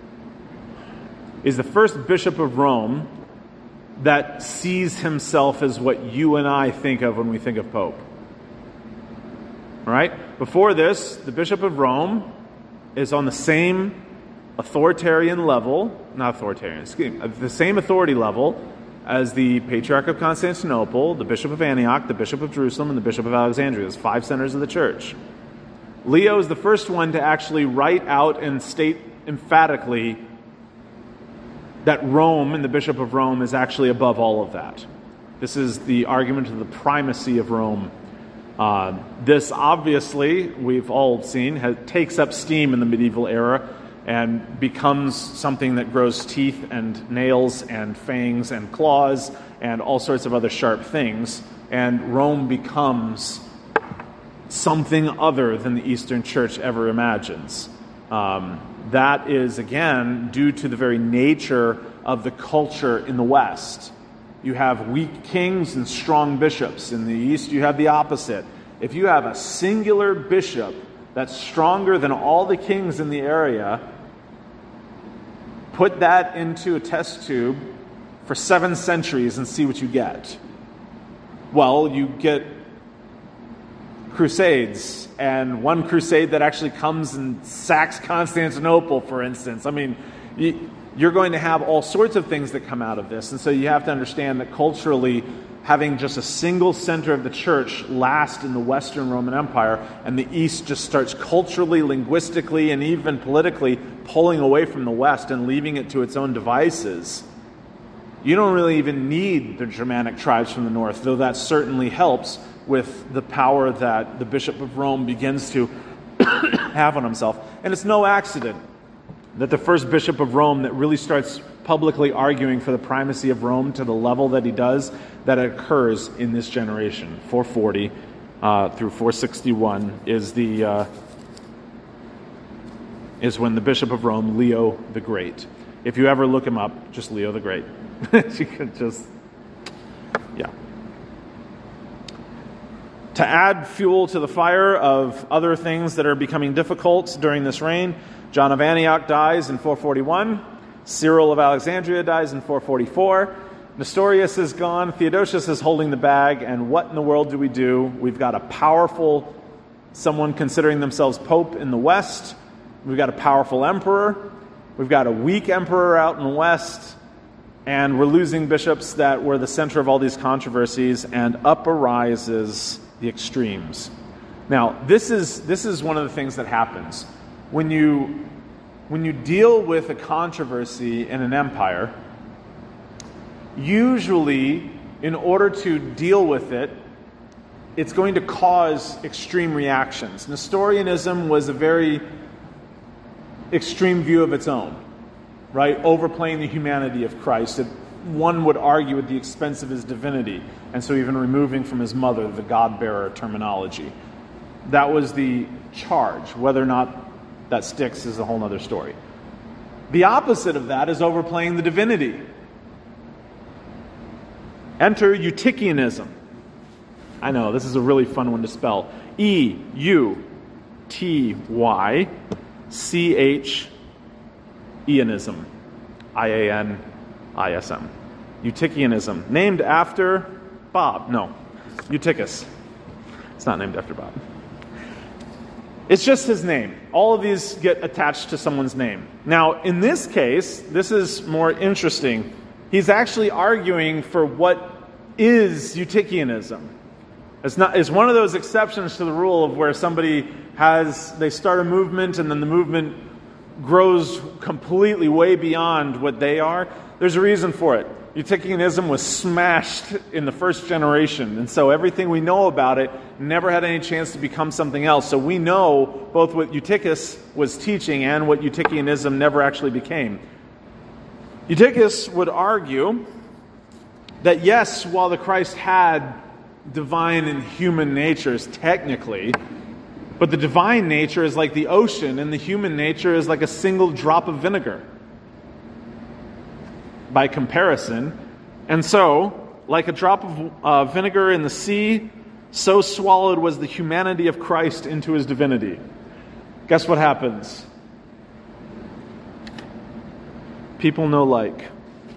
is the first bishop of Rome that sees himself as what you and I think of when we think of Pope. All right? Before this, the Bishop of Rome is on the same authoritarian level, not authoritarian, excuse me, the same authority level as the Patriarch of Constantinople, the Bishop of Antioch, the Bishop of Jerusalem, and the Bishop of Alexandria. There's five centers of the church. Leo is the first one to actually write out and state emphatically that Rome and the Bishop of Rome is actually above all of that. This is the argument of the primacy of Rome. Uh, this obviously, we've all seen, has, takes up steam in the medieval era and becomes something that grows teeth and nails and fangs and claws and all sorts of other sharp things. And Rome becomes something other than the Eastern Church ever imagines. Um, that is, again, due to the very nature of the culture in the West. You have weak kings and strong bishops. In the East, you have the opposite. If you have a singular bishop that's stronger than all the kings in the area, put that into a test tube for seven centuries and see what you get. Well, you get crusades, and one crusade that actually comes and sacks Constantinople, for instance. I mean, you're going to have all sorts of things that come out of this, and so you have to understand that culturally, having just a single center of the church last in the Western Roman Empire, and the East just starts culturally, linguistically, and even politically pulling away from the West and leaving it to its own devices. You don't really even need the Germanic tribes from the north, though that certainly helps with the power that the Bishop of Rome begins to have on himself. And it's no accident that the first Bishop of Rome that really starts publicly arguing for the primacy of Rome to the level that he does, that occurs in this generation. four forty uh, through four sixty-one is the uh, is when the Bishop of Rome, Leo the Great. If you ever look him up, just Leo the Great. You could just, yeah. To add fuel to the fire of other things that are becoming difficult during this reign, John of Antioch dies in four forty-one. Cyril of Alexandria dies in four forty-four. Nestorius is gone. Theodosius is holding the bag. And what in the world do we do? We've got a powerful, someone considering themselves pope in the West. We've got a powerful emperor. We've got a weak emperor out in the West. And we're losing bishops that were the center of all these controversies. And up arises the extremes. Now, this is this is one of the things that happens. When you, when you deal with a controversy in an empire, usually, in order to deal with it, it's going to cause extreme reactions. Nestorianism was a very extreme view of its own, right? Overplaying the humanity of Christ. It, one would argue at the expense of his divinity, and so even removing from his mother the God-bearer terminology. That was the charge. Whether or not that sticks is a whole other story. The opposite of that is overplaying the divinity. Enter Eutychianism. I know, this is a really fun one to spell. E U T Y C H Ianism. I A N I S M. Eutychianism. Named after Bob. No, Eutychus. It's not named after Bob. It's just his name. All of these get attached to someone's name. Now, in this case, this is more interesting. He's actually arguing for what is Eutychianism. It's not. It's one of those exceptions to the rule of where somebody has, they start a movement and then the movement grows completely way beyond what they are. There's a reason for it. Eutychianism was smashed in the first generation, and so everything we know about it never had any chance to become something else. So we know both what Eutychus was teaching and what Eutychianism never actually became. Eutychus would argue that yes, while the Christ had divine and human natures technically, but the divine nature is like the ocean and the human nature is like a single drop of vinegar by comparison. And so, like a drop of uh, vinegar in the sea, so swallowed was the humanity of Christ into his divinity. Guess what happens? People know like.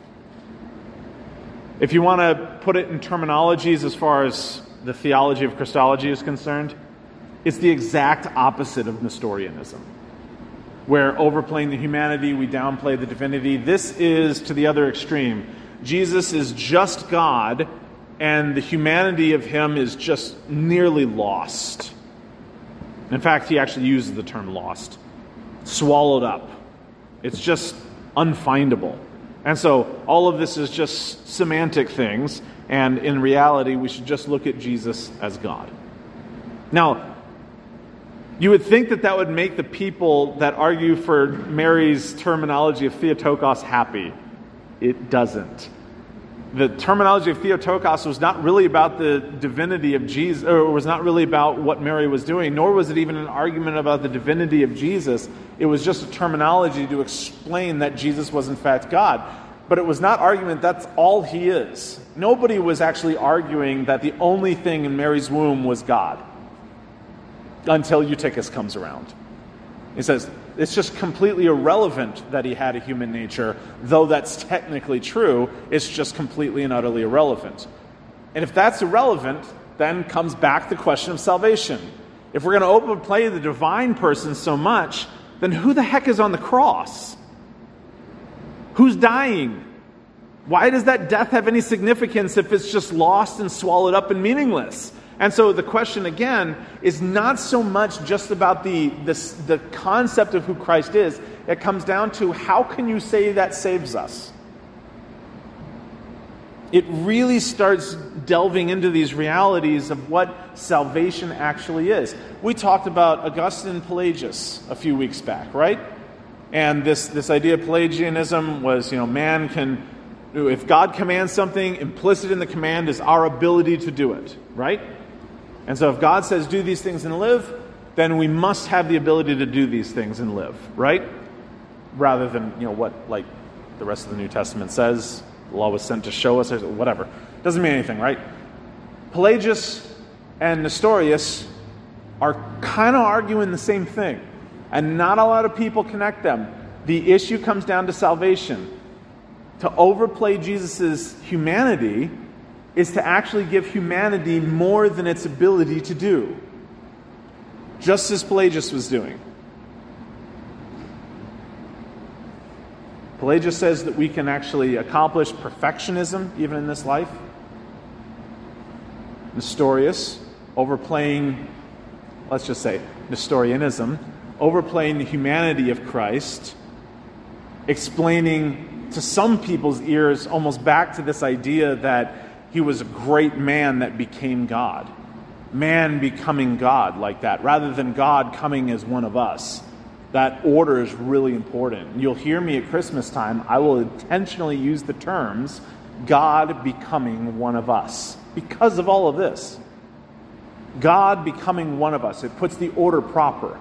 If you want to put it in terminologies as far as the theology of Christology is concerned, it's the exact opposite of Nestorianism, where overplaying the humanity, we downplay the divinity. This is to the other extreme. Jesus is just God, and the humanity of him is just nearly lost. In fact, he actually uses the term lost. Swallowed up. It's just unfindable. And so all of this is just semantic things, and in reality, we should just look at Jesus as God. Now, you would think that that would make the people that argue for Mary's terminology of Theotokos happy. It doesn't. The terminology of Theotokos was not really about the divinity of Jesus, or was not really about what Mary was doing, nor was it even an argument about the divinity of Jesus. It was just a terminology to explain that Jesus was in fact God. But it was not argument that's all he is. Nobody was actually arguing that the only thing in Mary's womb was God until Eutychus comes around. He says, it's just completely irrelevant that he had a human nature, though that's technically true, it's just completely and utterly irrelevant. And if that's irrelevant, then comes back the question of salvation. If we're going to overplay the divine person so much, then who the heck is on the cross? Who's dying? Why does that death have any significance if it's just lost and swallowed up and meaningless? And so the question, again, is not so much just about the, the, the concept of who Christ is. It comes down to, how can you say that saves us? It really starts delving into these realities of what salvation actually is. We talked about Augustine and Pelagius a few weeks back, right? And this, this idea of Pelagianism was, you know, man can, if God commands something, implicit in the command is our ability to do it, right? And so if God says, do these things and live, then we must have the ability to do these things and live, right? Rather than, you know, what, like the rest of the New Testament says, the law was sent to show us, or whatever. Doesn't mean anything, right? Pelagius and Nestorius are kind of arguing the same thing. And not a lot of people connect them. The issue comes down to salvation. To overplay Jesus' humanity is to actually give humanity more than its ability to do. Just as Pelagius was doing. Pelagius says that we can actually accomplish perfectionism even in this life. Nestorius, overplaying, let's just say, Nestorianism, overplaying the humanity of Christ, explaining to some people's ears almost back to this idea that he was a great man that became God. Man becoming God like that, rather than God coming as one of us. That order is really important. You'll hear me at Christmas time, I will intentionally use the terms God becoming one of us because of all of this. God becoming one of us. It puts the order proper.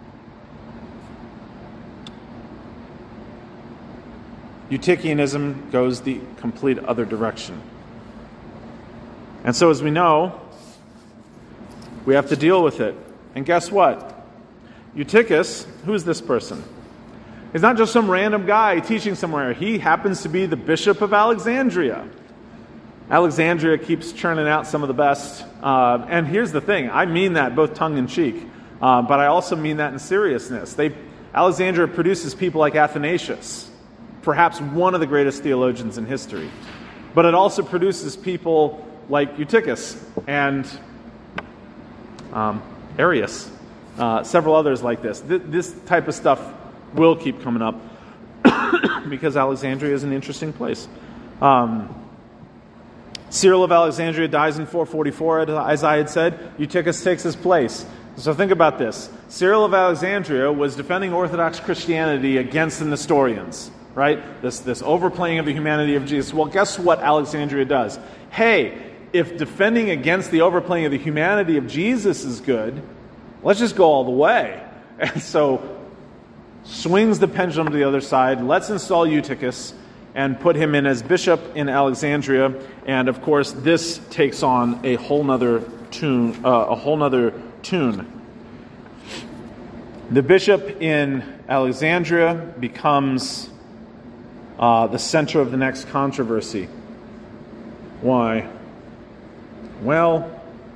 Eutychianism goes the complete other direction. And so as we know, we have to deal with it. And guess what? Eutychus, who is this person? He's not just some random guy teaching somewhere. He happens to be the Bishop of Alexandria. Alexandria keeps churning out some of the best. Uh, and here's the thing. I mean that both tongue-in-cheek. Uh, but I also mean that in seriousness. They, Alexandria produces people like Athanasius, perhaps one of the greatest theologians in history. But it also produces people like Eutychus and um, Arius. Uh, several others like this. Th- this type of stuff will keep coming up because Alexandria is an interesting place. Um, Cyril of Alexandria dies in four forty-four, as I had said. Eutychus takes his place. So think about this. Cyril of Alexandria was defending Orthodox Christianity against the Nestorians, right? This, this overplaying of the humanity of Jesus. Well, guess what Alexandria does? Hey, if defending against the overplaying of the humanity of Jesus is good, let's just go all the way. And so swings the pendulum to the other side. Let's install Eutychus and put him in as bishop in Alexandria. And of course, this takes on a whole nother tune. Uh, a whole nother tune. The bishop in Alexandria becomes uh, the center of the next controversy. Why? Well,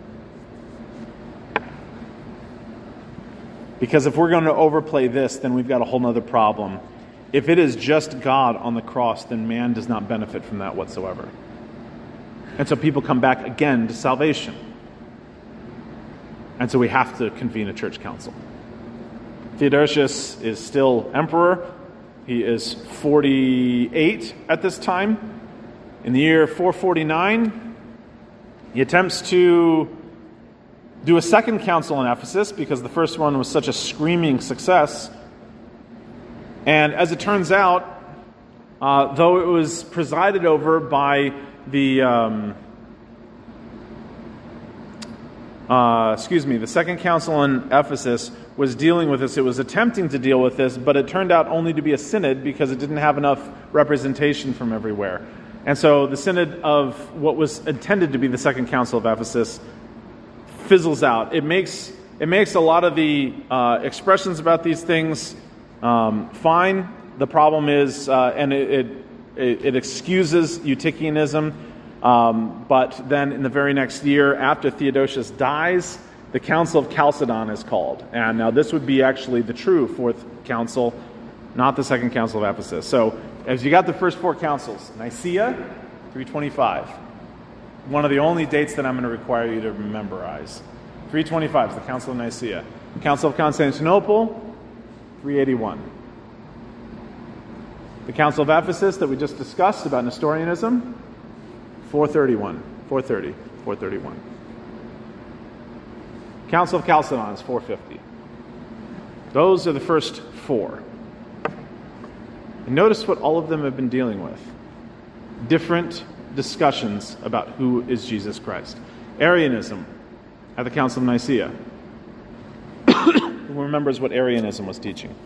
because if we're going to overplay this, then we've got a whole nother problem. If it is just God on the cross, then man does not benefit from that whatsoever. And so people come back again to salvation. And so we have to convene a church council. Theodosius is still emperor. He is forty-eight at this time. In the year four forty-nine, he attempts to do a second council in Ephesus because the first one was such a screaming success. And as it turns out, uh, though it was presided over by the, um, uh, excuse me, the second council in Ephesus was dealing with this. It was attempting to deal with this, but it turned out only to be a synod because it didn't have enough representation from everywhere. And so the synod of what was intended to be the second council of Ephesus fizzles out. It makes it makes a lot of the uh, expressions about these things um, fine. The problem is, uh, and it, it it excuses Eutychianism, um, but then in the very next year, after Theodosius dies, the Council of Chalcedon is called, and now this would be actually the true fourth council, not the second council of Ephesus. So, as you got the first four councils, Nicaea, three twenty-five. One of the only dates that I'm going to require you to memorize. three twenty-five is the Council of Nicaea. Council of Constantinople, three eighty-one. The Council of Ephesus that we just discussed about Nestorianism, four thirty-one. four thirty, four thirty-one. Council of Chalcedon is four fifty. Those are the first four. And notice what all of them have been dealing with. Different discussions about who is Jesus Christ. Arianism at the Council of Nicaea. Who remembers what Arianism was teaching?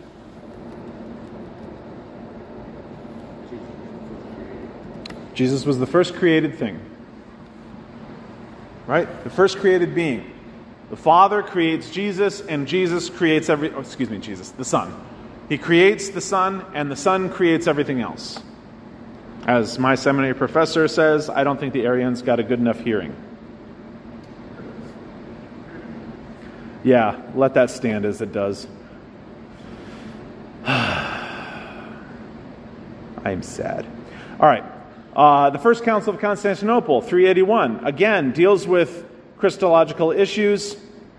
Jesus was the first created thing. right? The first created being. The Father creates Jesus, and Jesus creates every... Oh, excuse me, Jesus, the Son. He creates the Son, and the Son creates everything else. As my seminary professor says, I don't think the Arians got a good enough hearing. Yeah, let that stand as it does. I'm sad. All right. Uh, the First Council of Constantinople, three eighty-one, again, deals with Christological issues,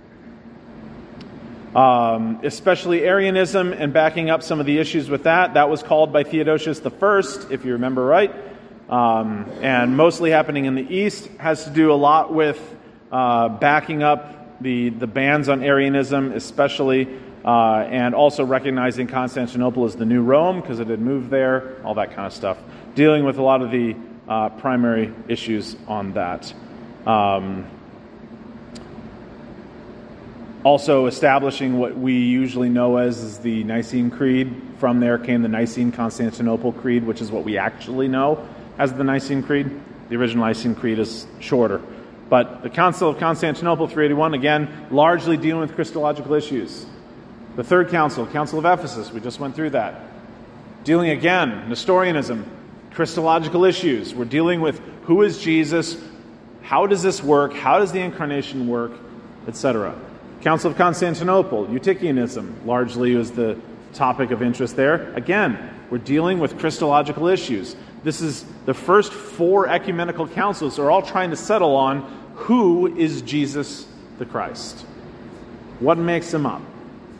um, especially Arianism, and backing up some of the issues with that. That was called by Theodosius the First, if you remember right, um, and mostly happening in the East. Has to do a lot with uh, backing up the, the bans on Arianism, especially, uh, and also recognizing Constantinople as the new Rome, because it had moved there, all that kind of stuff. Dealing with a lot of the uh, primary issues on that. Um, Also establishing what we usually know as is the Nicene Creed. From there came the Nicene-Constantinople Creed, which is what we actually know as the Nicene Creed. The original Nicene Creed is shorter. But the Council of Constantinople, three eighty-one, again, largely dealing with Christological issues. The Third Council, Council of Ephesus, we just went through that. Dealing again, Nestorianism, Christological issues. We're dealing with who is Jesus, how does this work, how does the incarnation work, et cetera. Council of Constantinople, Eutychianism, largely was the topic of interest there. Again, we're dealing with Christological issues. This is the first four ecumenical councils are all trying to settle on who is Jesus the Christ. What makes him up?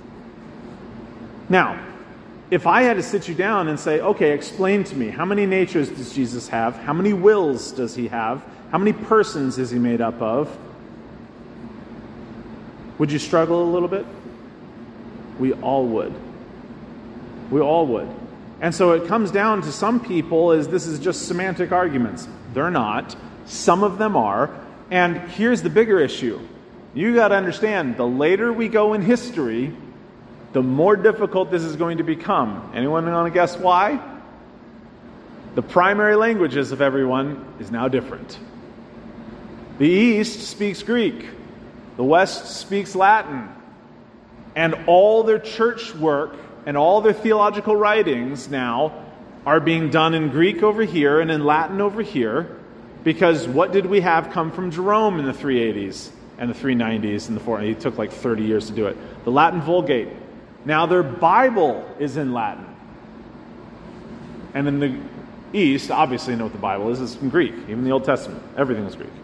Now, if I had to sit you down and say, okay, explain to me, how many natures does Jesus have? How many wills does he have? How many persons is he made up of? Would you struggle a little bit? We all would. We all would. And so it comes down to some people as this is just semantic arguments. They're not. Some of them are. And here's the bigger issue. You got to understand, the later we go in history, the more difficult this is going to become. Anyone want to guess why? The primary languages of everyone is now different. The East speaks Greek. The West speaks Latin. And all their church work and all their theological writings now are being done in Greek over here and in Latin over here, because what did we have come from Jerome in the three eighties and the three nineties and the four eighties? It took like thirty years to do it. The Latin Vulgate. Now their Bible is in Latin. And in the East, obviously you know what the Bible is. It's in Greek. Even the Old Testament. Everything is Greek.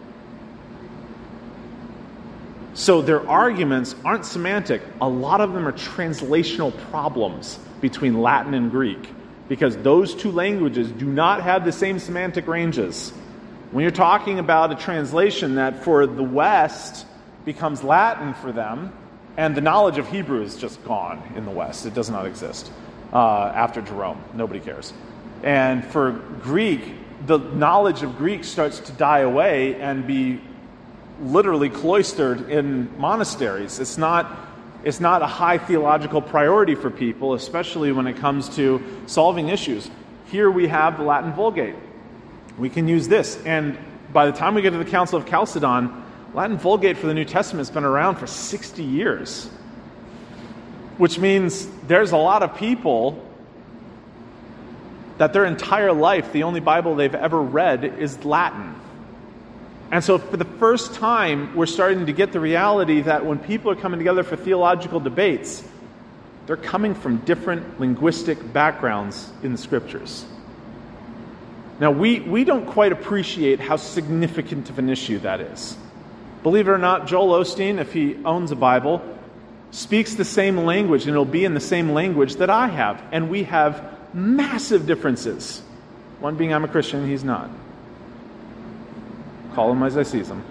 So their arguments aren't semantic. A lot of them are translational problems between Latin and Greek, because those two languages do not have the same semantic ranges. When you're talking about a translation that for the West becomes Latin for them, and the knowledge of Hebrew is just gone in the West. It does not exist uh, after Jerome. Nobody cares. And for Greek, the knowledge of Greek starts to die away and be literally cloistered in monasteries. It's not, it's not a high theological priority for people, especially when it comes to solving issues. Here we have the Latin Vulgate. We can use this. And by the time we get to the Council of Chalcedon, Latin Vulgate for the New Testament has been around for sixty years. Which means there's a lot of people that their entire life, the only Bible they've ever read is Latin. And so for the first time, we're starting to get the reality that when people are coming together for theological debates, they're coming from different linguistic backgrounds in the Scriptures. Now, we, we don't quite appreciate how significant of an issue that is. Believe it or not, Joel Osteen, if he owns a Bible, speaks the same language, and it'll be in the same language that I have. And we have massive differences. One being I'm a Christian, he's not. Call him as I sees him.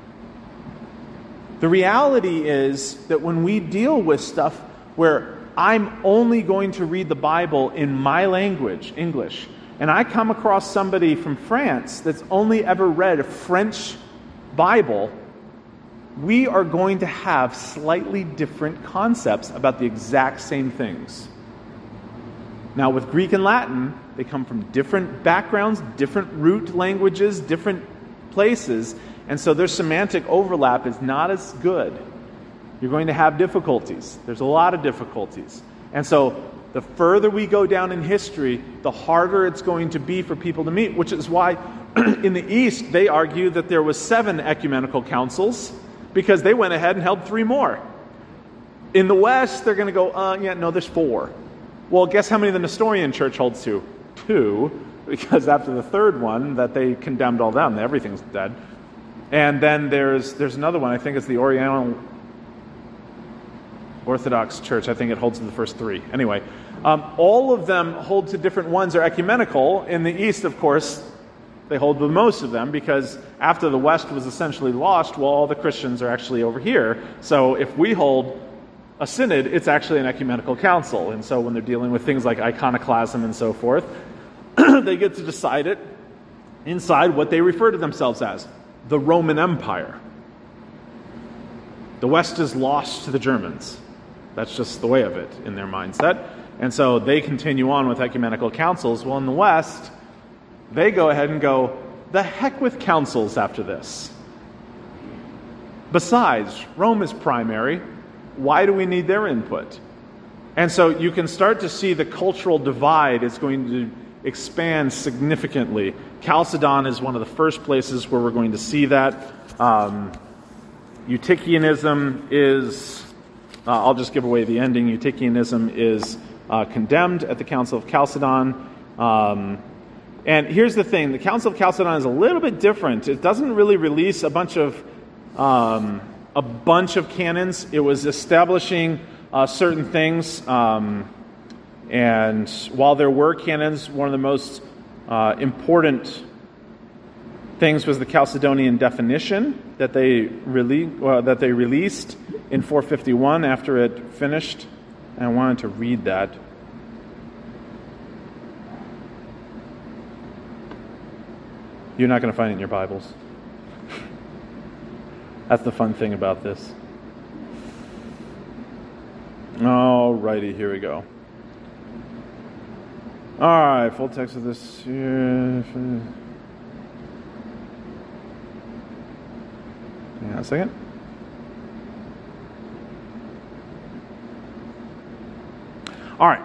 The reality is that when we deal with stuff where I'm only going to read the Bible in my language, English, and I come across somebody from France that's only ever read a French Bible, we are going to have slightly different concepts about the exact same things. Now, with Greek and Latin, they come from different backgrounds, different root languages, different places, And so their semantic overlap is not as good. You're going to have difficulties. There's a lot of difficulties. And so the further we go down in history, the harder it's going to be for people to meet, which is why in the East they argue that there was seven ecumenical councils because they went ahead and held three more. In the West, they're going to go, uh, yeah, no, there's four. Well, guess how many the Nestorian Church holds to? Two, because after the third one, that they condemned all them, everything's dead. And then there's there's another one, I think it's the Oriental Orthodox Church. I think it holds to the first three. Anyway, um, all of them hold to different ones. They're ecumenical. In the East, of course, they hold to most of them because after the West was essentially lost, well, all the Christians are actually over here. So if we hold a synod, it's actually an ecumenical council. And so when they're dealing with things like iconoclasm and so forth, they get to decide it inside what they refer to themselves as, the Roman Empire. The West is lost to the Germans. That's just the way of it in their mindset. And so they continue on with ecumenical councils. Well, in the West, they go ahead and go, the heck with councils after this. Besides, Rome is primary. Why do we need their input? And so you can start to see the cultural divide is going to expand significantly. Chalcedon is one of the first places where we're going to see that. Um, Eutychianism is, uh, I'll just give away the ending, Eutychianism is uh, condemned at the Council of Chalcedon. Um, and here's the thing, the Council of Chalcedon is a little bit different. It doesn't really release a bunch of um, a bunch of canons. It was establishing uh, certain things. Um, and while there were canons, one of the most uh, important things was the Chalcedonian definition that they, rele- well, that they released in four fifty-one after it finished. And I wanted to read that. You're not going to find it in your Bibles. That's the fun thing about this. Alrighty, here we go. Alright, full text of this. Hang on a second. Alright.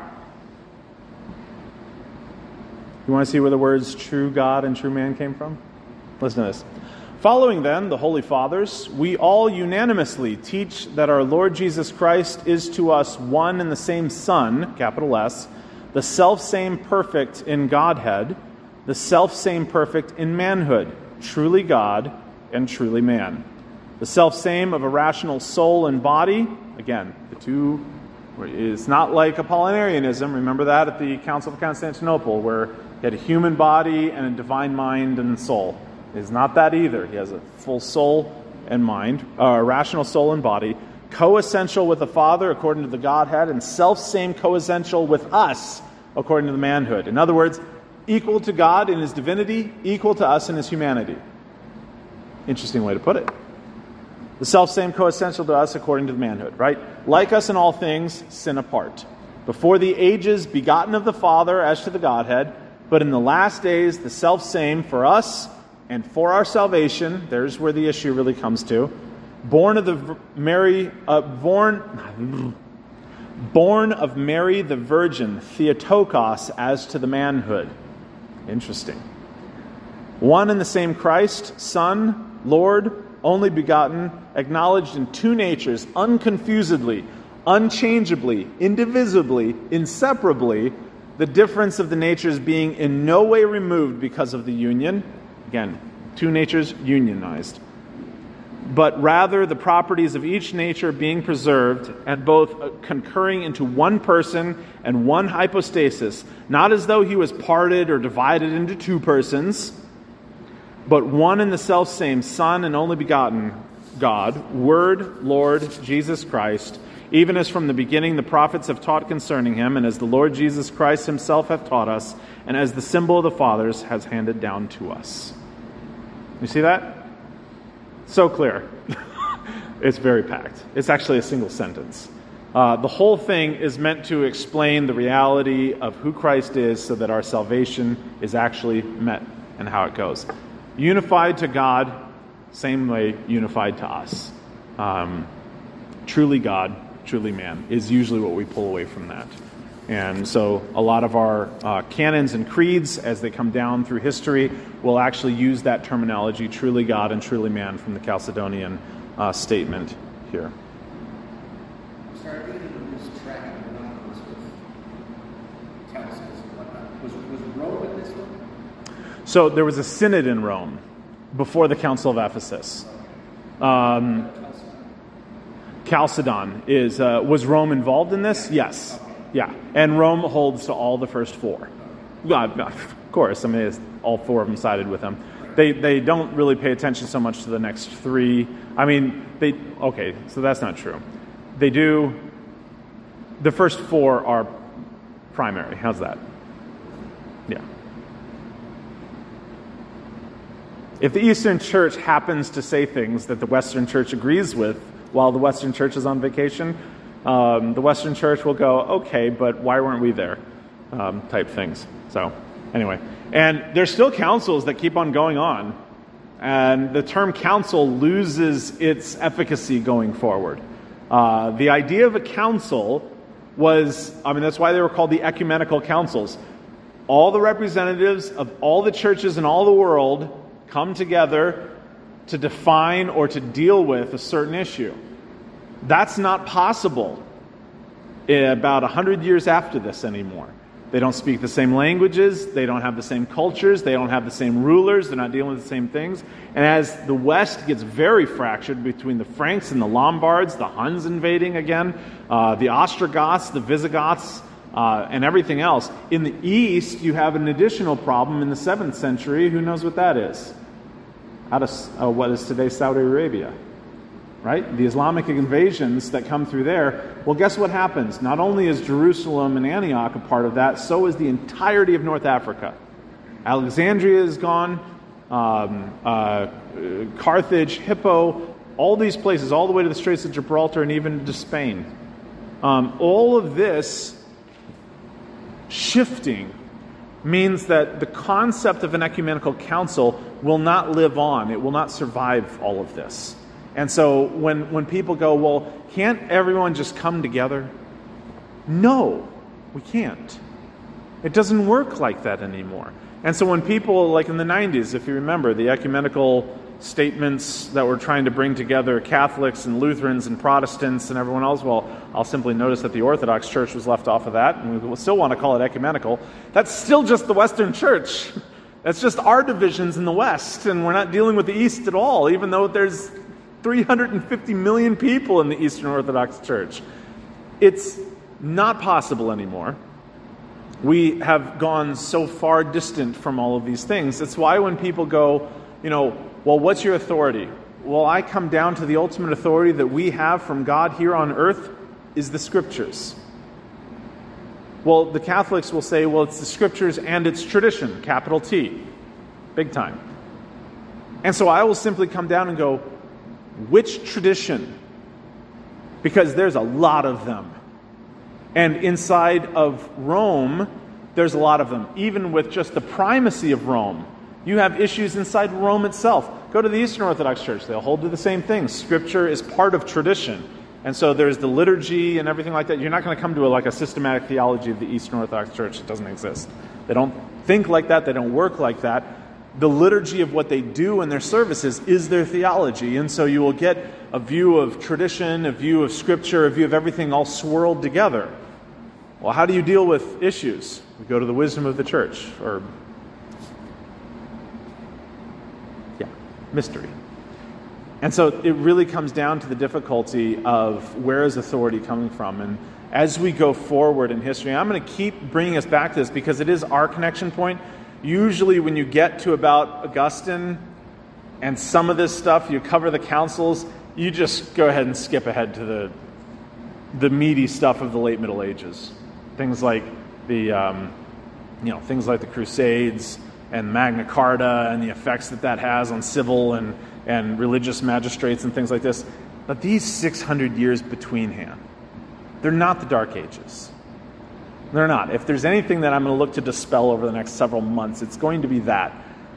You want to see where the words true God and true man came from? Listen to this. Following then the Holy Fathers, we all unanimously teach that our Lord Jesus Christ is to us one and the same Son, capital S, the self-same perfect in Godhead, the self-same perfect in manhood, truly God and truly man. The self-same of a rational soul and body, again, the two, it's not like Apollinarianism, remember that at the Council of Constantinople, where he had a human body and a divine mind and soul. It is not that either. He has a full soul and mind, uh, a rational soul and body, co-essential with the Father according to the Godhead, and self-same co-essential with us according to the manhood. In other words, equal to God in his divinity, equal to us in his humanity. Interesting way to put it. The self-same co-essential to us according to the manhood, right? Like us in all things, sin apart. Before the ages, begotten of the Father as to the Godhead, but in the last days, the self-same for us and for our salvation. There's where the issue really comes to. Born of the Mary, uh, born, born of Mary the Virgin, Theotokos as to the manhood. Interesting. One and the same Christ, Son, Lord, only begotten, acknowledged in two natures, unconfusedly, unchangeably, indivisibly, inseparably, the difference of the natures being in no way removed because of the union. Again, two natures unionized. But rather the properties of each nature being preserved and both concurring into one person and one hypostasis, not as though he was parted or divided into two persons, but one and the selfsame Son and only begotten God, Word, Lord, Jesus Christ, even as from the beginning the prophets have taught concerning him, and as the Lord Jesus Christ himself hath taught us, and as the symbol of the fathers has handed down to us. You see that? So clear. It's very packed. It's actually a single sentence. Uh, the whole thing is meant to explain the reality of who Christ is so that our salvation is actually met and how it goes. Unified to God same way unified to us. Um, truly God, truly man is usually what we pull away from that. And so a lot of our uh, canons and creeds, as they come down through history, will actually use that terminology, truly God and truly man, from the Chalcedonian uh, statement here. Sorry, I didn't lose track of the numbers with councils and whatnot. Was, was Rome in this one? So there was a synod in Rome before the Council of Ephesus. Um, Chalcedon is uh, was Rome involved in this? Yes, yeah, and Rome holds to all the first four. Uh, of course, I mean it's, all four of them sided with them. They they don't really pay attention so much to the next three. I mean they okay, so that's not true. They do. The first four are primary. How's that? Yeah. If the Eastern Church happens to say things that the Western Church agrees with while the Western Church is on vacation, um, the Western Church will go, okay, but why weren't we there? Um, type things. So, anyway. And there's still councils that keep on going on. And the term council loses its efficacy going forward. Uh, the idea of a council was, I mean, that's why they were called the ecumenical councils. All the representatives of all the churches in all the world come together to define or to deal with a certain issue. That's not possible about one hundred years after this anymore. They don't speak the same languages, they don't have the same cultures, they don't have the same rulers, they're not dealing with the same things. And as the West gets very fractured between the Franks and the Lombards, the Huns invading again, uh, the Ostrogoths, the Visigoths, uh, and everything else, in the East you have an additional problem in the seventh century. Who knows what that is? Out of uh, what is today Saudi Arabia, right? The Islamic invasions that come through there. Well, guess what happens? Not only is Jerusalem and Antioch a part of that, so is the entirety of North Africa. Alexandria is gone, um, uh, Carthage, Hippo, all these places, all the way to the Straits of Gibraltar and even to Spain. Um, all of this shifting means that the concept of an ecumenical council will not live on. It will not survive all of this. And so when, when people go, well, can't everyone just come together? No, we can't. It doesn't work like that anymore. And so when people, like in the nineties, if you remember, the ecumenical statements that were trying to bring together Catholics and Lutherans and Protestants and everyone else, well, I'll simply notice that the Orthodox Church was left off of that, and we still want to call it ecumenical. That's still just the Western Church. That's just our divisions in the West, and we're not dealing with the East at all, even though there's three hundred fifty million people in the Eastern Orthodox Church. It's not possible anymore. We have gone so far distant from all of these things. That's why when people go, you know, well, what's your authority? Well, I come down to the ultimate authority that we have from God here on earth is the Scriptures. Well, the Catholics will say, well, it's the Scriptures and it's tradition, capital T, big time. And so I will simply come down and go, which tradition? Because there's a lot of them. And inside of Rome, there's a lot of them. Even with just the primacy of Rome, you have issues inside Rome itself. Go to the Eastern Orthodox Church. They'll hold to the same thing. Scripture is part of tradition. And so there's the liturgy and everything like that. You're not going to come to a, like a systematic theology of the Eastern Orthodox Church. It doesn't exist. They don't think like that. They don't work like that. The liturgy of what they do in their services is their theology. And so you will get a view of tradition, a view of Scripture, a view of everything all swirled together. Well, how do you deal with issues? We go to the wisdom of the church, or, yeah, mystery. And so it really comes down to the difficulty of where is authority coming from. And as we go forward in history, I'm going to keep bringing us back to this because it is our connection point. Usually when you get to about Augustine and some of this stuff, you cover the councils, you just go ahead and skip ahead to the the meaty stuff of the late Middle Ages. Things like the, um, you know, things like the Crusades and Magna Carta and the effects that that has on civil and, and religious magistrates and things like this. But these six hundred years betweenhand, they're not the Dark Ages. They're not. If there's anything that I'm going to look to dispel over the next several months, it's going to be that.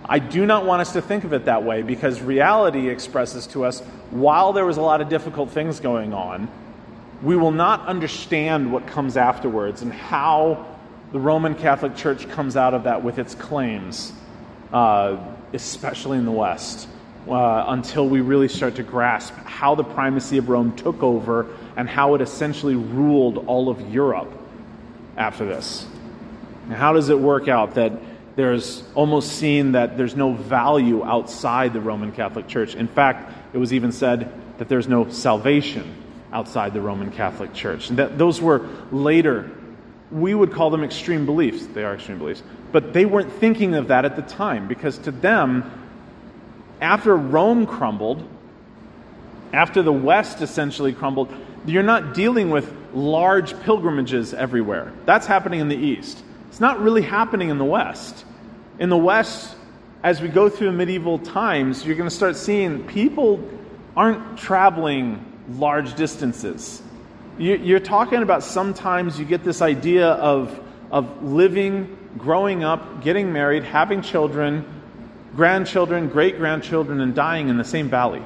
I do not want us to think of it that way, because reality expresses to us, while there was a lot of difficult things going on, we will not understand what comes afterwards and how the Roman Catholic Church comes out of that with its claims, uh, especially in the West, uh, until we really start to grasp how the primacy of Rome took over and how it essentially ruled all of Europe after this. And how does it work out that there's almost seen that there's no value outside the Roman Catholic Church? In fact, it was even said that there's no salvation outside the Roman Catholic Church. And that those were later, we would call them extreme beliefs. They are extreme beliefs. But they weren't thinking of that at the time, because to them, after Rome crumbled, after the West essentially crumbled, you're not dealing with large pilgrimages everywhere. That's happening in the East. It's not really happening in the West. In the West, as we go through medieval times, you're going to start seeing people aren't traveling large distances. You're talking about, sometimes you get this idea of, of living, growing up, getting married, having children, grandchildren, great-grandchildren, and dying in the same valley.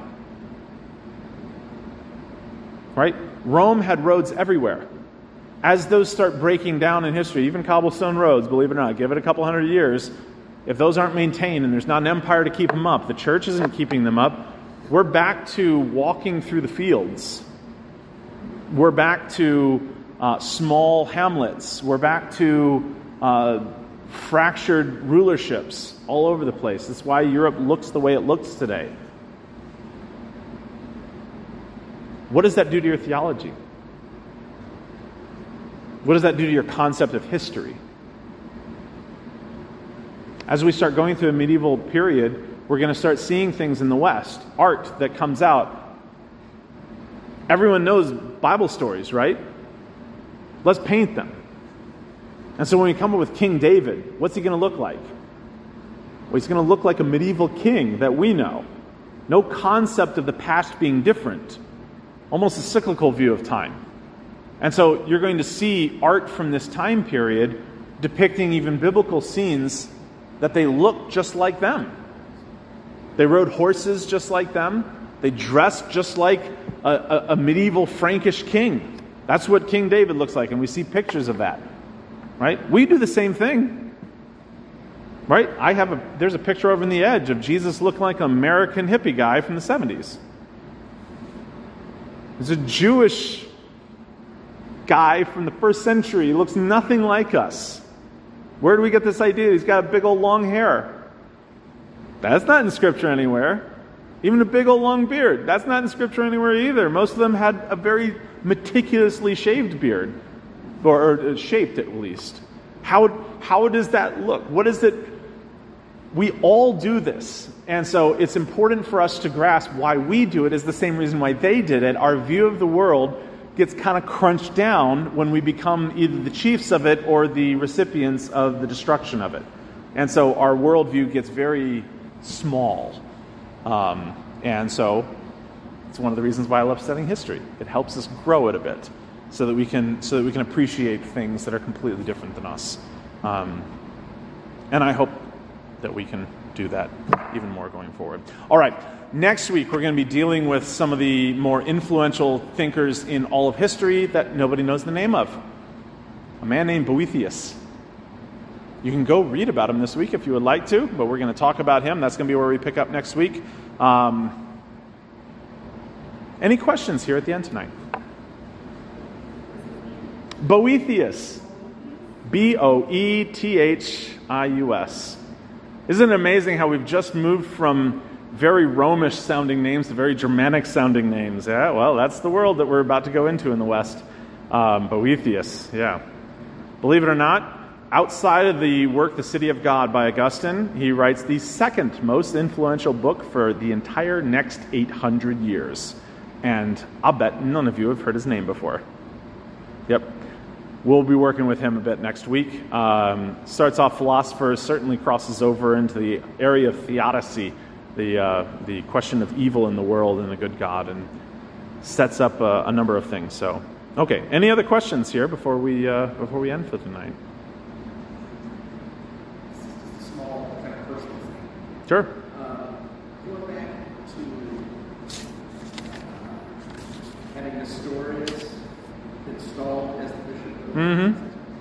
Right? Rome had roads everywhere. As those start breaking down in history, even cobblestone roads, believe it or not, give it a couple hundred years, if those aren't maintained and there's not an empire to keep them up, the church isn't keeping them up, we're back to walking through the fields. We're back to uh, small hamlets. We're back to uh, fractured rulerships all over the place. That's why Europe looks the way it looks today. What does that do to your theology? What does that do to your concept of history? As we start going through a medieval period, we're going to start seeing things in the West, art that comes out. Everyone knows Bible stories, right? Let's paint them. And so when we come up with King David, what's he going to look like? Well, he's going to look like a medieval king that we know. No concept of the past being different. Almost a cyclical view of time. And so you're going to see art from this time period depicting even biblical scenes that they look just like them. They rode horses just like them. They dressed just like a, a, a medieval Frankish king. That's what King David looks like, and we see pictures of that. Right? We do the same thing. Right? I have a there's a picture over in the edge of Jesus looking like an American hippie guy from the seventies. There's a Jewish guy from the first century. He looks nothing like us. Where do we get this idea? He's got a big old long hair. That's not in Scripture anywhere. Even a big old long beard. That's not in Scripture anywhere either. Most of them had a very meticulously shaved beard. Or, or shaped at least. How, how does that look? What is it? We all do this. And so it's important for us to grasp why we do it is the same reason why they did it. Our view of the world gets kind of crunched down when we become either the chiefs of it or the recipients of the destruction of it. And so our worldview gets very small. Um, and so it's one of the reasons why I love studying history. It helps us grow it a bit so that we can so that we can appreciate things that are completely different than us. Um, and I hope that we can do that even more going forward. All right. Next week, we're going to be dealing with some of the more influential thinkers in all of history that nobody knows the name of. A man named Boethius. You can go read about him this week if you would like to, but we're going to talk about him. That's going to be where we pick up next week. Um, any questions here at the end tonight? Boethius. B O E T H I U S. Isn't it amazing how we've just moved from very Romish sounding names to very Germanic sounding names? Yeah, well, that's the world that we're about to go into in the West. Um, Boethius, yeah. Believe it or not, outside of the work The City of God by Augustine, he writes the second most influential book for the entire next eight hundred years. And I'll bet none of you have heard his name before. Yep. We'll be working with him a bit next week. Um, starts off philosophers, certainly crosses over into the area of theodicy, the uh, the question of evil in the world and a good God, and sets up a, a number of things. So, okay. Any other questions here before we uh, before we end for tonight? Small kind of personal thing. Sure. Uh, going back to having Nestorius installed as the bishop. Mm-hmm.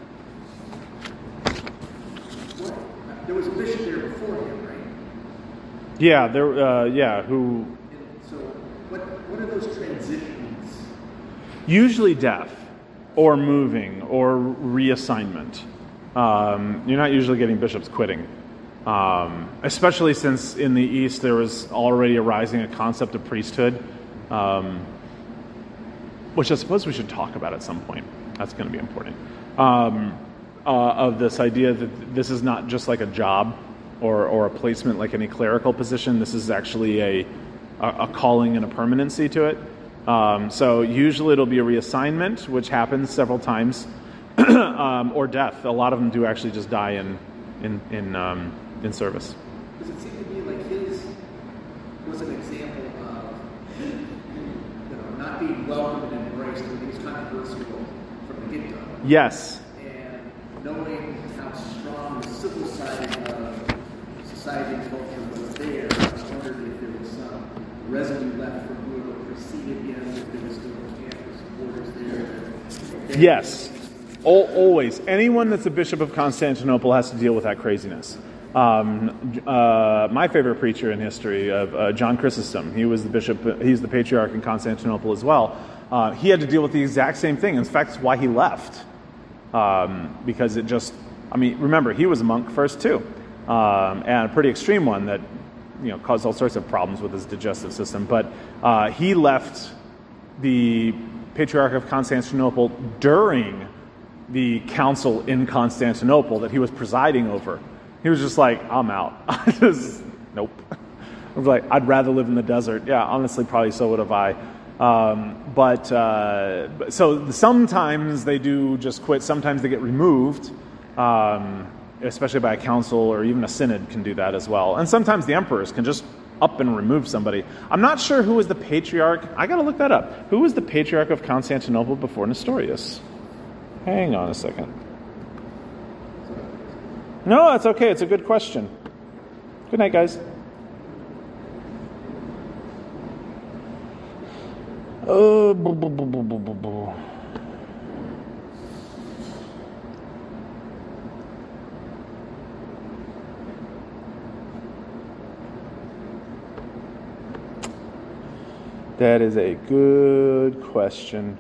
What? There was a bishop there before him, right? Yeah, there. Uh, yeah, who And so, what what are those transitions? usually death, or moving, or reassignment. Um, you're not usually getting bishops quitting, um, especially since in the East there was already arising a concept of priesthood, um, which I suppose we should talk about at some point. That's going to be important. Um, uh, of this idea that this is not just like a job or, or a placement like any clerical position. This is actually a, a, a calling and a permanency to it. Um, so usually it'll be a reassignment, which happens several times, um, or death. A lot of them do actually just die in in in, um, in service. Does it seem to me like his was an example of, you know, not being welcomed and embraced, but he was controversial from the get-go? Yes. And knowing how strong the civil side of society and culture was there, I wondered if there was some residue left from whoever preceded him, if there was still campus supporters there. Yes. Al- always. Anyone that's a bishop of Constantinople has to deal with that craziness. Um, uh, my favorite preacher in history, of uh, John Chrysostom, he was the bishop, he's the patriarch in Constantinople as well. Uh, he had to deal with the exact same thing. In fact, that's why he left. Um, because it just, I mean, remember, he was a monk first too. Um, and a pretty extreme one that, you know, caused all sorts of problems with his digestive system. But uh, he left the Patriarch of Constantinople during the council in Constantinople that he was presiding over. He was just like, I'm out. I just, nope. I was like, I'd rather live in the desert. Yeah, honestly, probably so would have I. Um, but uh, so sometimes they do just quit. Sometimes they get removed, um, especially by a council, or even a synod can do that as well. And sometimes the emperors can just up and remove somebody. I'm not sure who was the patriarch. I got to look that up. Who was the patriarch of Constantinople before Nestorius? Hang on a second. No, that's okay. It's a good question. Good night, guys. Uh, boo, boo, boo, boo, boo, boo, boo. That is a good question.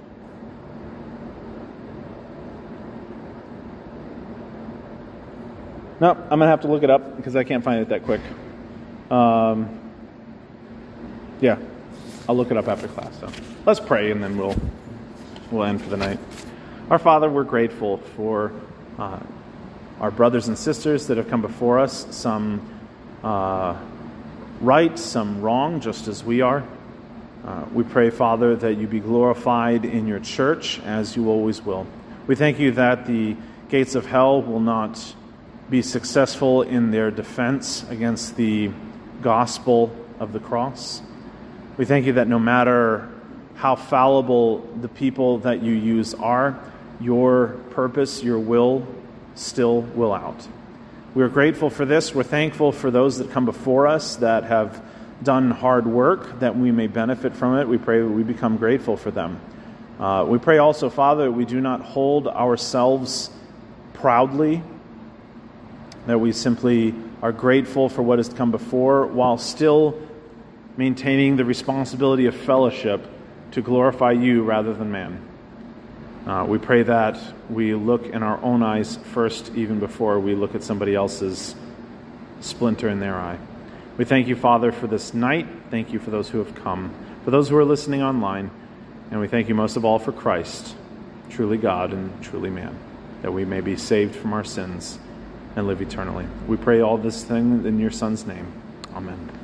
No, I'm going to have to look it up because I can't find it that quick. Um, yeah, I'll look it up after class. So let's pray and then we'll we'll end for the night. Our Father, we're grateful for uh, our brothers and sisters that have come before us, some uh, right, some wrong, just as we are. Uh, we pray, Father, that you be glorified in your church as you always will. We thank you that the gates of hell will not be successful in their defense against the gospel of the cross. We thank you that no matter how fallible the people that you use are, your purpose, your will, still will out. We are grateful for this. We're thankful for those that come before us that have done hard work, that we may benefit from it. We pray that we become grateful for them. Uh, we pray also, Father, that we do not hold ourselves proudly, that we simply are grateful for what has come before, while still maintaining the responsibility of fellowship to glorify you rather than man. Uh, we pray that we look in our own eyes first, even before we look at somebody else's splinter in their eye. We thank you, Father, for this night. Thank you for those who have come, for those who are listening online. And we thank you most of all for Christ, truly God and truly man, that we may be saved from our sins and live eternally. We pray all this thing in your Son's name. Amen.